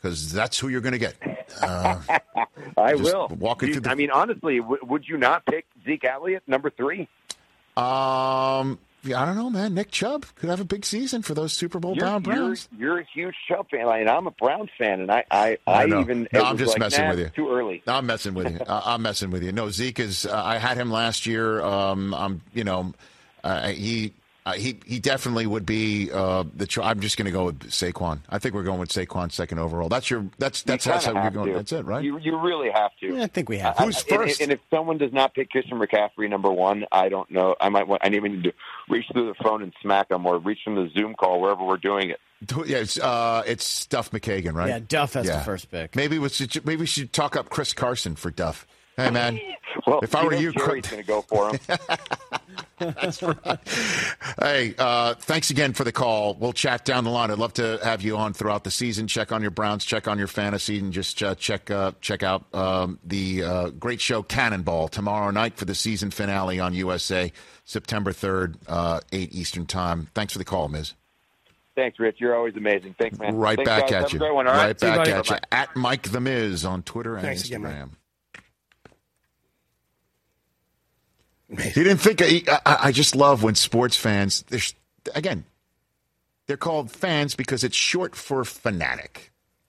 because that's who you're going to get. Uh, I just will. walking You- through the- I mean, honestly, w- would you not pick Zeke Elliott, number three? Um, yeah, I don't know, man. Nick Chubb could have a big season for those Super Bowl You're, bound you're, Browns. you're a huge Chubb fan, and I'm a Browns fan, and I, I, I, I know. even No, it I'm was just like, messing nah, with you. it's Too early. No, I'm messing with you. I, I'm messing with you. No, Zeke is. Uh, I had him last year. Um, I'm. You know, uh, he. Uh, he he definitely would be uh, the. Cho- I'm just going to go with Saquon. I think we're going with Saquon second overall. That's your. That's that's You that's how kinda we're have going. to. That's it, right? You you really have to. I think we have. I- Who's I- first? And, and if someone does not pick Christian McCaffrey number one, I don't know. I might want. I even need to reach through the phone and smack them, or reach from the Zoom call wherever we're doing it. Yeah, it's uh, it's Duff McKagan, right? Yeah, Duff has Yeah. the first pick. Maybe we should maybe we should talk up Chris Carson for Duff. Hey man, Well, if I you were know you, Jerry's going to go for him. That's right. Hey, uh, thanks again for the call. We'll chat down the line. I'd love to have you on throughout the season. Check on your Browns, check on your fantasy, and just uh, check uh, check out um, the uh, great show Cannonball tomorrow night for the season finale on U S A, September third, uh, eight Eastern time. Thanks for the call, Miz. Thanks, Rich. You're always amazing. Thanks, man. Right Thanks, back guys. at Have you. a great one, all right right? See you, back buddy. at you. Bye-bye. At Mike the Miz on Twitter and Thanks Instagram. again, man. He didn't think. I, I I just love when sports fans. They're, again, they're called fans because it's short for fanatic.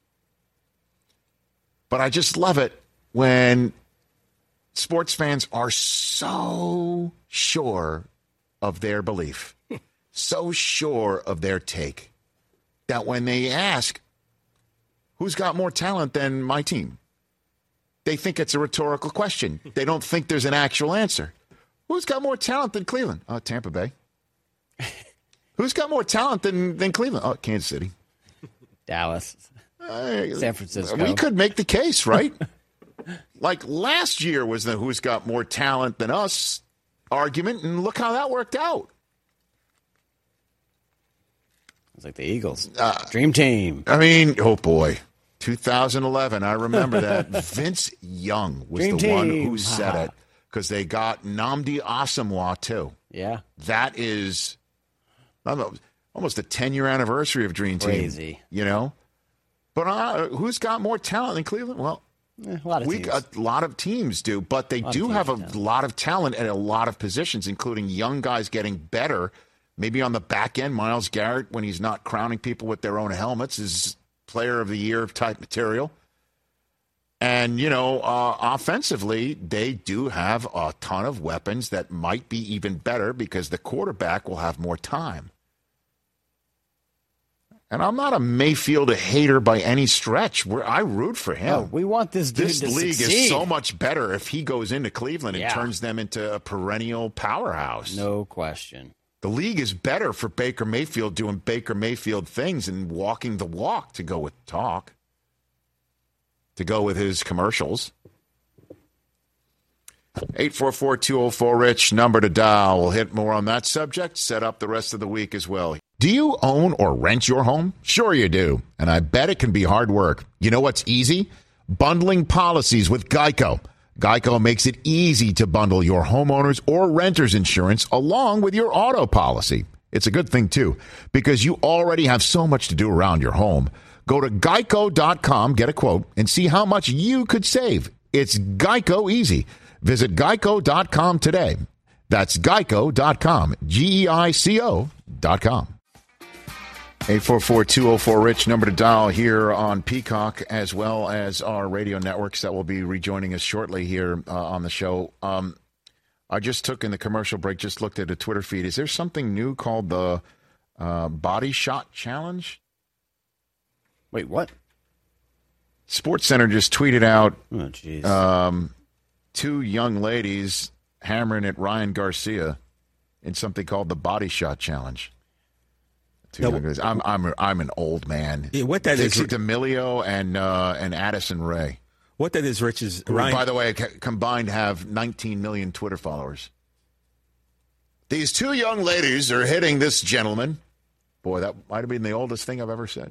But I just love it when sports fans are so sure of their belief, so sure of their take, that when they ask, "Who's got more talent than my team?" they think it's a rhetorical question. They don't think there's an actual answer. Who's got more talent than Cleveland? Oh, Tampa Bay. Who's got more talent than, than Cleveland? Oh, Kansas City. Dallas. Uh, San Francisco. We could make the case, right? Like last year was the who's got more talent than us argument, and look how that worked out. It's like the Eagles. Uh, Dream team. I mean, oh boy. two thousand eleven, I remember that. Vince Young was Dream the one team. who said it. Because they got Nnamdi Asomugha, too. Yeah. That is almost a ten-year anniversary of Dream Team. Crazy. You know? But uh, who's got more talent than Cleveland? Well, eh, a lot of we, teams. a lot of teams do. But they do have a talent. lot of talent at a lot of positions, including young guys getting better. Maybe on the back end, Myles Garrett, when he's not crowning people with their own helmets, is player of the year type material. And, you know, uh, offensively, they do have a ton of weapons that might be even better because the quarterback will have more time. And I'm not a Mayfield hater by any stretch. We're, I root for him. No, we want this dude This to league succeed. is so much better if he goes into Cleveland and Yeah. turns them into a perennial powerhouse. No question. The league is better for Baker Mayfield doing Baker Mayfield things and walking the walk to go with talk. To go with his commercials. eight four four, two oh four, RICH, number to dial. We'll hit more on that subject, set up the rest of the week as well. Do you own or rent your home? Sure you do. And I bet it can be hard work. You know what's easy? Bundling policies with Geico. Geico makes it easy to bundle your homeowner's or renter's insurance along with your auto policy. It's a good thing, too, because you already have so much to do around your home. Go to geico dot com, get a quote, and see how much you could save. It's Geico easy. Visit geico dot com today. That's geico dot com, G E I C O dot com. eight four four, two oh four, RICH, number to dial here on Peacock, as well as our radio networks that will be rejoining us shortly here uh, on the show. Um, I just took in the commercial break, just looked at a Twitter feed. Is there something new called the uh, Body Shot Challenge? Wait, what? SportsCenter just tweeted out Oh, jeez. um, two young ladies hammering at Ryan Garcia in something called the Body Shot Challenge. Two No, young ladies. I'm I'm a, I'm an old man. Yeah, what that is- Dixie D'Amelio and uh, and Addison Rae. What that is, Rich, is Who, Ryan. by the way, c- combined have nineteen million Twitter followers. These two young ladies are hitting this gentleman. Boy, that might have been the oldest thing I've ever said.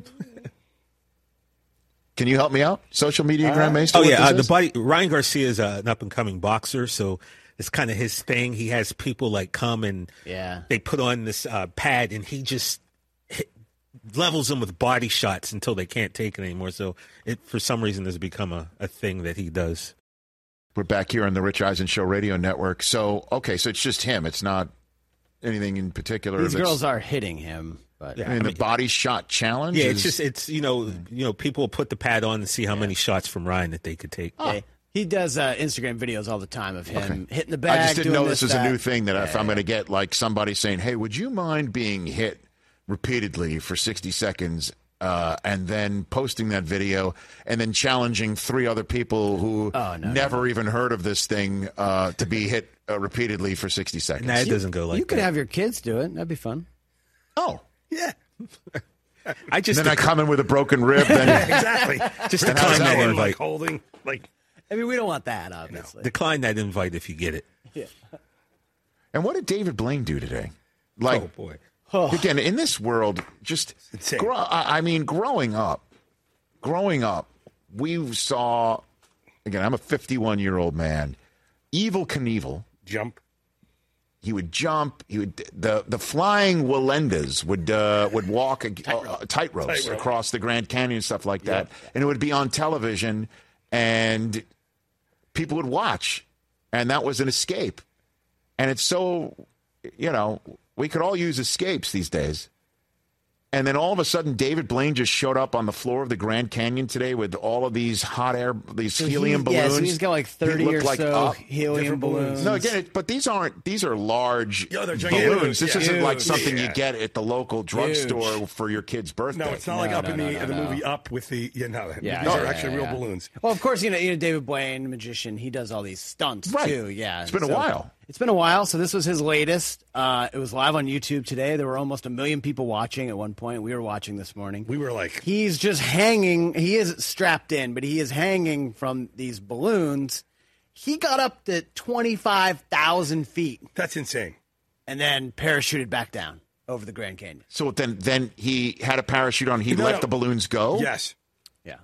Can you help me out? Social media, Uh, Graham Mason? Oh what yeah, this uh, the is? body. Ryan Garcia is uh, an up and coming boxer, so it's kind of his thing. He has people like come and Yeah. they put on this uh, pad, and he just hit, levels them with body shots until they can't take it anymore. So it, for some reason, has become a, a thing that he does. We're back here on the Rich Eisen Show radio network. So, okay, so it's just him. It's not anything in particular. These that's, girls are hitting him. But yeah, I mean, I mean, the body shot challenge? Yeah, is, it's just, it's, you know, you know, people put the pad on and see how yeah. many shots from Ryan that they could take. Oh. Yeah. He does uh, Instagram videos all the time of him okay. hitting the bag. I just didn't doing know this, this was that. a new thing that yeah, if I'm going to get like somebody saying, hey, would you mind being hit repeatedly for sixty seconds uh, and then posting that video and then challenging three other people who oh, no, never no. even heard of this thing uh, to be hit uh, repeatedly for sixty seconds? No, it doesn't go like you that. You could have your kids do it. That'd be fun. Oh. Yeah. I just then I come in with a broken rib. Then exactly. Just decline that invite. Like holding, like. I mean, we don't want that, obviously. No. Decline that invite if you get it. Yeah. And what did David Blaine do today? Like, oh boy. Again, in this world, just grow, I mean, growing up, growing up, we saw. Again, I'm a fifty-one year old man. Evel Knievel jump. He would jump. He would the the flying Walendas would uh, would walk uh, tight, tight ropes tight across the Grand Canyon and stuff like that, yep. and it would be on television, and people would watch, and that was an escape. And it's so, you know, we could all use escapes these days. And then all of a sudden, David Blaine just showed up on the floor of the Grand Canyon today with all of these hot air, these so helium he, balloons. Yeah, so he's got like thirty or like so up, helium balloons. No, again, it, but these aren't, these are large yeah, balloons. Huge, this yeah. isn't huge, like something yeah. you get at the local drugstore for your kid's birthday. No, it's not no, like up no, in no, the, no, in the no. movie Up with the, yeah, no, yeah, these yeah, are yeah, actually yeah. real balloons. Well, of course, you know, you know David Blaine, magician, he does all these stunts right. too. Yeah. It's been so, a while. It's been a while. So this was his latest. Uh, it was live on YouTube today. There were almost a million people watching at one point. We were watching this morning. We were like. He's just hanging. He is strapped in, but he is hanging from these balloons. He got up to twenty-five thousand feet. That's insane. And then parachuted back down over the Grand Canyon. So then then he had a parachute on. He no, let no. the balloons go? Yes. Yeah.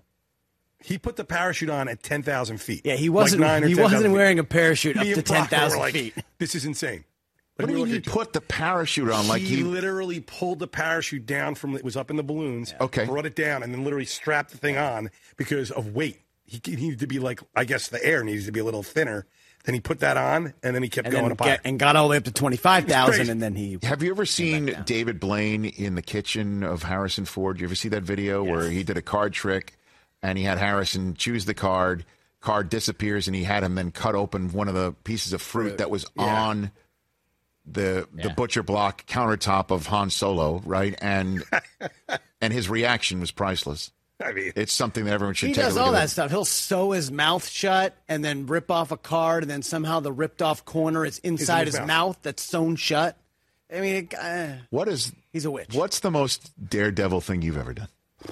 He put the parachute on at ten thousand feet. Yeah, he wasn't. Like he wasn't wearing a parachute up Me to ten thousand like, feet. This is insane. Like, what do you mean he put the parachute on? He Like he literally pulled the parachute down from it was up in the balloons. Yeah. Okay, brought it down and then literally strapped the thing on because of weight. He, he needed to be like, I guess the air needs to be a little thinner. Then he put that on and then he kept and going then up get, and got all the way up to twenty-five thousand, and then he. Have you ever seen David Blaine in the kitchen of Harrison Ford? You ever see that video yes. where he did a card trick? And he had Harrison choose the card. Card disappears, and he had him then cut open one of the pieces of fruit, fruit. that was yeah. on the yeah. the butcher block countertop of Han Solo, right? And and his reaction was priceless. I mean, it's something that everyone should he take a look at. He does all that stuff. He'll sew his mouth shut and then rip off a card, and then somehow the ripped off corner is inside his, his mouth. mouth that's sewn shut. I mean, it, uh, what is? He's a witch. What's the most daredevil thing you've ever done?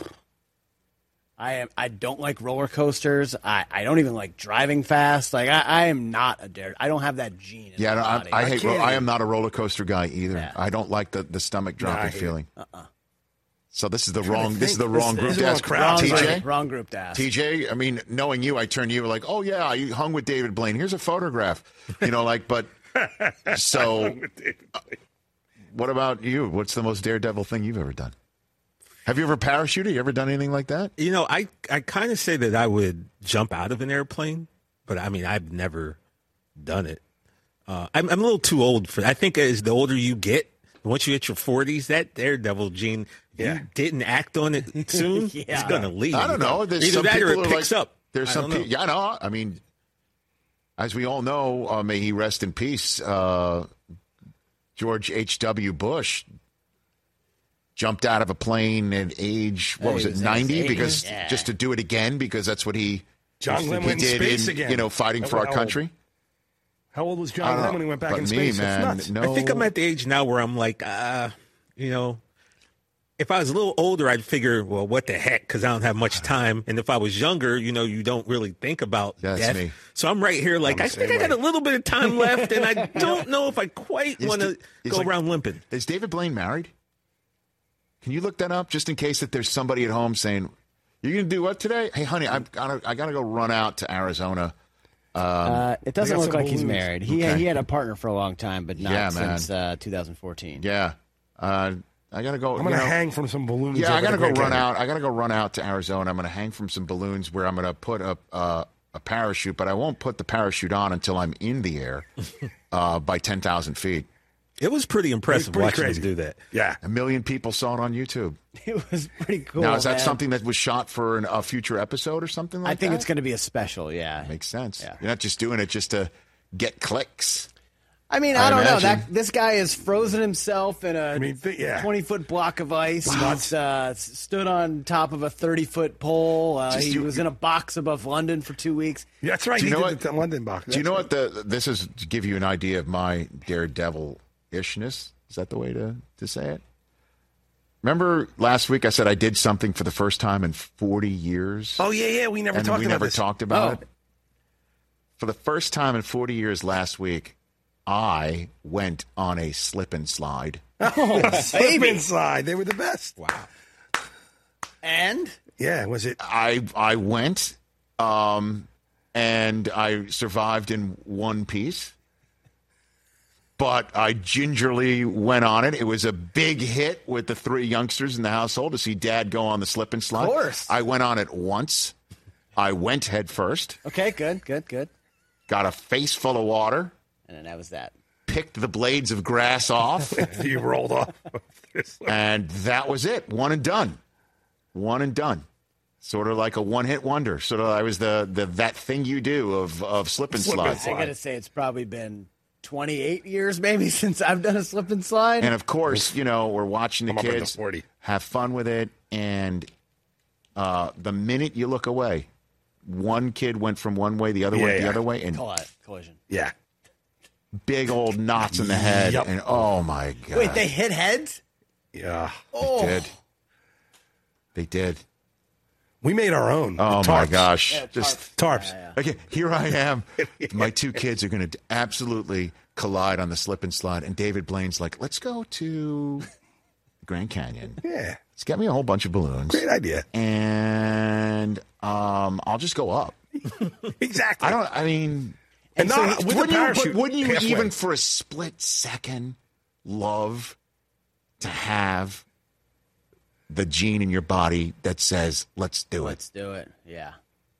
I am. I don't like roller coasters. I, I don't even like driving fast. Like I, I am not a dare. I don't have that gene. In yeah, my I, body. I, I I hate. Ro- I am not a roller coaster guy either. Yeah. I don't like the, the stomach dropping nah, feeling. Uh. Uh-uh. So this is the wrong. This is the wrong this, group this to ask. Wrong, T J, wrong group to ask. T J, I mean, knowing you, I turn to you like, oh yeah, you hung with David Blaine. Here's a photograph. You know, like, but so. Uh, what about you? What's the most daredevil thing you've ever done? Have you ever parachuted? You ever done anything like that? You know, I, I kind of say that I would jump out of an airplane, but I mean, I've never done it. Uh, I'm, I'm a little too old for that. I think as the older you get, once you hit your forties, that daredevil gene, yeah. you didn't act on it soon, yeah. it's going to leave. I don't know. There's Either some that or it like, picks up. There's I some people, yeah, no, I mean, as we all know, uh, may he rest in peace, uh, George H W. Bush jumped out of a plane at age, what was it, ninety? Because yeah. just to do it again, because that's what he, John he, Glenn he went in did space in, again. you know, fighting for our country. Old? How old was John Glenn when he went back but in me, space? Man, nuts. no. I think I'm at the age now where I'm like, uh, you know, if I was a little older, I'd figure, well, what the heck, because I don't have much time. And if I was younger, you know, you don't really think about That's death. me. So I'm right here like, I think way. I got a little bit of time left, and I don't know if I quite want to go like, around limping. Is David Blaine married? Can you look that up just in case that there's somebody at home saying, you're going to do what today? Hey, honey, I've gotta, I got to go run out to Arizona. Um, uh, it doesn't look like balloons. He's married. He, okay. he had a partner for a long time, but not yeah, since uh, two thousand fourteen. Yeah. Uh, I gotta go. I'm gonna you know, hang from some balloons. Yeah, I over gotta the go Grand run Canyon. out. I gotta go run out to Arizona. I'm gonna hang from some balloons where I'm gonna put a uh, a parachute, but I won't put the parachute on until I'm in the air uh, by ten thousand feet. It was pretty impressive pretty watching crazy. him do that. Yeah, a million people saw it on YouTube. It was pretty cool. Now, is that man. something that was shot for an, a future episode or something like I that? think it's going to be a special. Yeah, Makes sense. Yeah. You're not just doing it just to get clicks. I mean, I, I don't know. imagine. That this guy has frozen himself in a I mean, th- yeah. twenty-foot block of ice. He's uh, s- stood on top of a thirty-foot pole. Uh, Just he you- was in a box above London for two weeks. Yeah, that's right. Do you he know did what- the London box. Do you That's know right. what the this is to give you an idea of my daredevil-ishness? Is that the way to, to say it? Remember last week I said I did something for the first time in forty years? Oh yeah, yeah. We never and talked we about never this. talked about Oh. it. For the first time in forty years last week, I went on a slip and slide. Oh, slip inside. They were the best. Wow. And Yeah, was it? I I went, um, and I survived in one piece. But I gingerly went on it. It was a big hit with the three youngsters in the household to see Dad go on the slip and slide. Of course. I went on it once. I went head first, okay, good, good, good. got a face full of water, And then that was that. picked the blades of grass off, You rolled off. and that was it. One and done. One and done. Sort of like a one-hit wonder. Sort of, I was the, the that thing you do of, of slip and Slip and slide. I got to say, it's probably been twenty-eight years maybe since I've done a slip and slide. And of course, you know, we're watching the I'm up into kids forty. have fun with it. And uh, the minute you look away, one kid went from one way, the other Yeah, went the yeah. other way, and Colli- collision. Yeah. big old knots in the head. Yep. And oh my God. Wait, they hit heads? Yeah. Oh, They did. They did. We made our own. Oh The my tarps. gosh. Yeah, Just Tarps. Yeah, okay, here I am. My two kids are going to absolutely collide on the slip and slide. And David Blaine's like, let's go to Grand Canyon. Yeah. Let's get me a whole bunch of balloons. Great idea. And um, I'll just go up. Exactly. I don't, I mean, And so not he- with the wouldn't you, parachute. but wouldn't you halfway. even for a split second love to have the gene in your body that says, let's do it? let's do it. Yeah.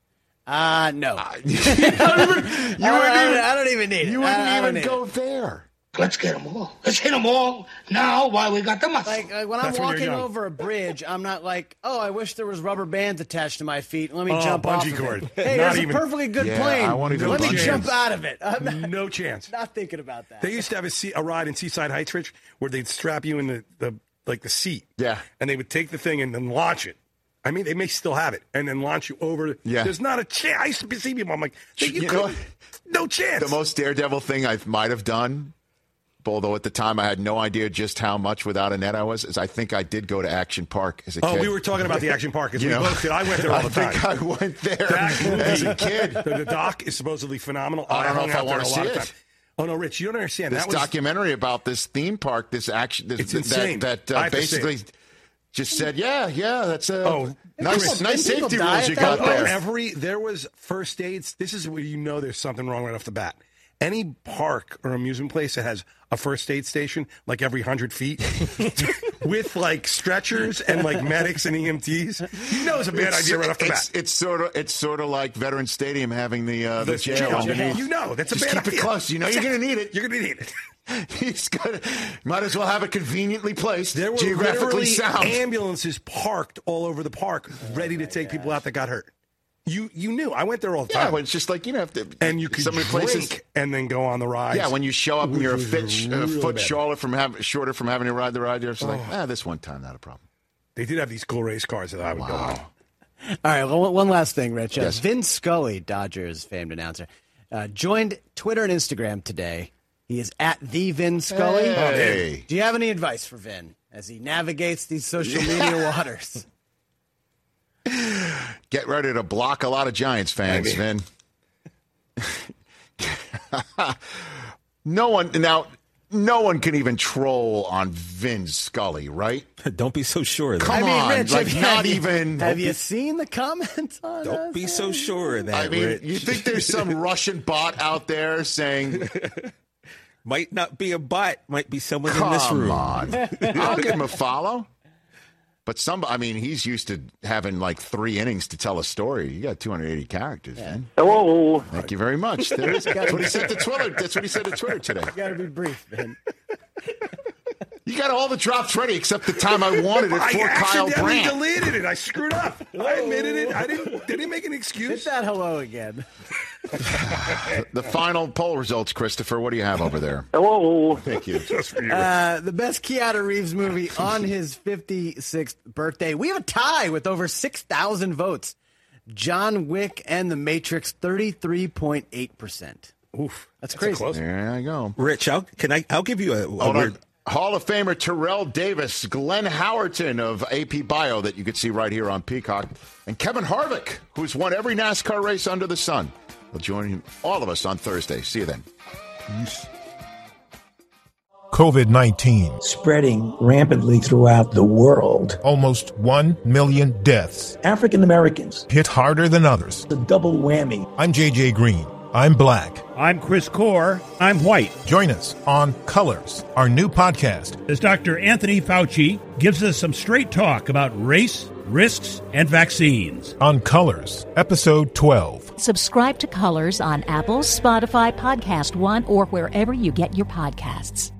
Uh, no. you wouldn't I, don't, even, I, don't, I don't even need it. you I, I wouldn't don't even need go it. there. Let's get them all. Let's hit them all now while we got the muscle. Like, like when I'm That's when you're walking young. over a bridge, I'm not like, oh, I wish there was rubber bands attached to my feet. Let me Oh, jump off bungee of cord. it. Hey, Not there's even- a perfectly good Yeah, plane. I won't even Let me bungee. jump out of it. I'm not, No chance. not thinking about that. They used to have a, sea, a ride in Seaside Heights, Rich, where they'd strap you in the, the like the seat. Yeah. And they would take the thing and then launch it. I mean, they may still have it, and then launch you over. Yeah. There's not a chance. I used to see people. I'm like, you, You know couldn't- what? no chance. The most daredevil thing I might have done, although at the time I had no idea just how much without a net I was, is I think I did go to Action Park as a oh, kid. we were talking about the Action Park. As You we know, both did. I went there all the I time. think I went there That movie, as a kid. The, the doc is supposedly phenomenal. I don't know hung if I out there wanna a see lot of it. time. Oh no, Rich, you don't understand. This that was documentary about this theme park, this action, this, It's insane. that, that I uh, have to see basically it. just said, yeah, yeah, that's a Oh, nice, Chris, nice didn't people safety die rules at you that got point? there. Every there was first aids. This is where you know there's something wrong right off the bat. Any park or amusement place that has a first aid station, like every hundred feet, with like stretchers and like medics and E M Ts, you know it's a bad It's- idea right off the it's, bat. It's sort of it's sort of like Veterans Stadium having the uh, the, The jail, jail. underneath. You know, that's a Just bad keep idea. it close. You know you're going to need it. You're going to need it. He's gonna might as well have it conveniently placed, There were geographically literally sound. ambulances parked all over the park, ready to take people out that got hurt. You you knew. I went there all the yeah, time. well, it's just like you know, if the, and you could some drink places. and then go on the ride. Yeah, when you show up and you're a, fit, a really foot bad. shorter from having shorter from having to ride the ride, you're just like, Oh. ah, this one time, not a problem. They did have these cool race cars that I would go on. All right, well, one last thing, Rich. Uh, Yes. Vin Scully, Dodgers famed announcer, uh, joined Twitter and Instagram today. He is at the Vin Scully. Hey. Do you have any advice for Vin as he navigates these social media waters? Get ready to block a lot of Giants fans, Vin. No one now. No one can even troll on Vin Scully, right? Don't be so sure. Of that. Come I mean, on, Rich, like have you- not have you- even. Have you seen the comments on Don't us? be so sure of that. I mean, Rich. you think there's some Russian bot out there saying, Might not be a bot. Might be someone Come in this room. on. I'll give him a follow. But some, I mean, he's used to having like three innings to tell a story. You got two hundred eighty characters, yeah. man. Hello. Thank you very much. That's what he said to Twitter. That's what he said to Twitter today. You got to be brief, man. You got all the drops ready except the time I wanted it for I Kyle accidentally Brandt. deleted it. I screwed up. I admitted it. I didn't. Didn't make an excuse. Hit that hello again. The final poll results, Christopher. What do you have over there? Hello. Thank you. Just for you. Uh, the best Keanu Reeves movie on his fifty-sixth birthday. We have a tie with over six thousand votes. John Wick and The Matrix, thirty-three point eight percent. Oof, that's, that's crazy. There I go. Rich, I'll, can I? I'll give you a, a Hold weird. on. Hall of Famer Terrell Davis, Glenn Howerton of A P Bio that you can see right here on Peacock, and Kevin Harvick, who's won every NASCAR race under the sun. Will join all of us on Thursday. See you then. Peace. COVID nineteen. Spreading rampantly throughout the world. Almost one million deaths. African Americans. Hit harder than others. The double whammy. I'm J J Green. I'm black. I'm Chris Core. I'm white. Join us on Colors, our new podcast. As Doctor Anthony Fauci gives us some straight talk about race, risks, and vaccines. On Colors, episode twelve. Subscribe to Colors on Apple, Spotify, Podcast One, or wherever you get your podcasts.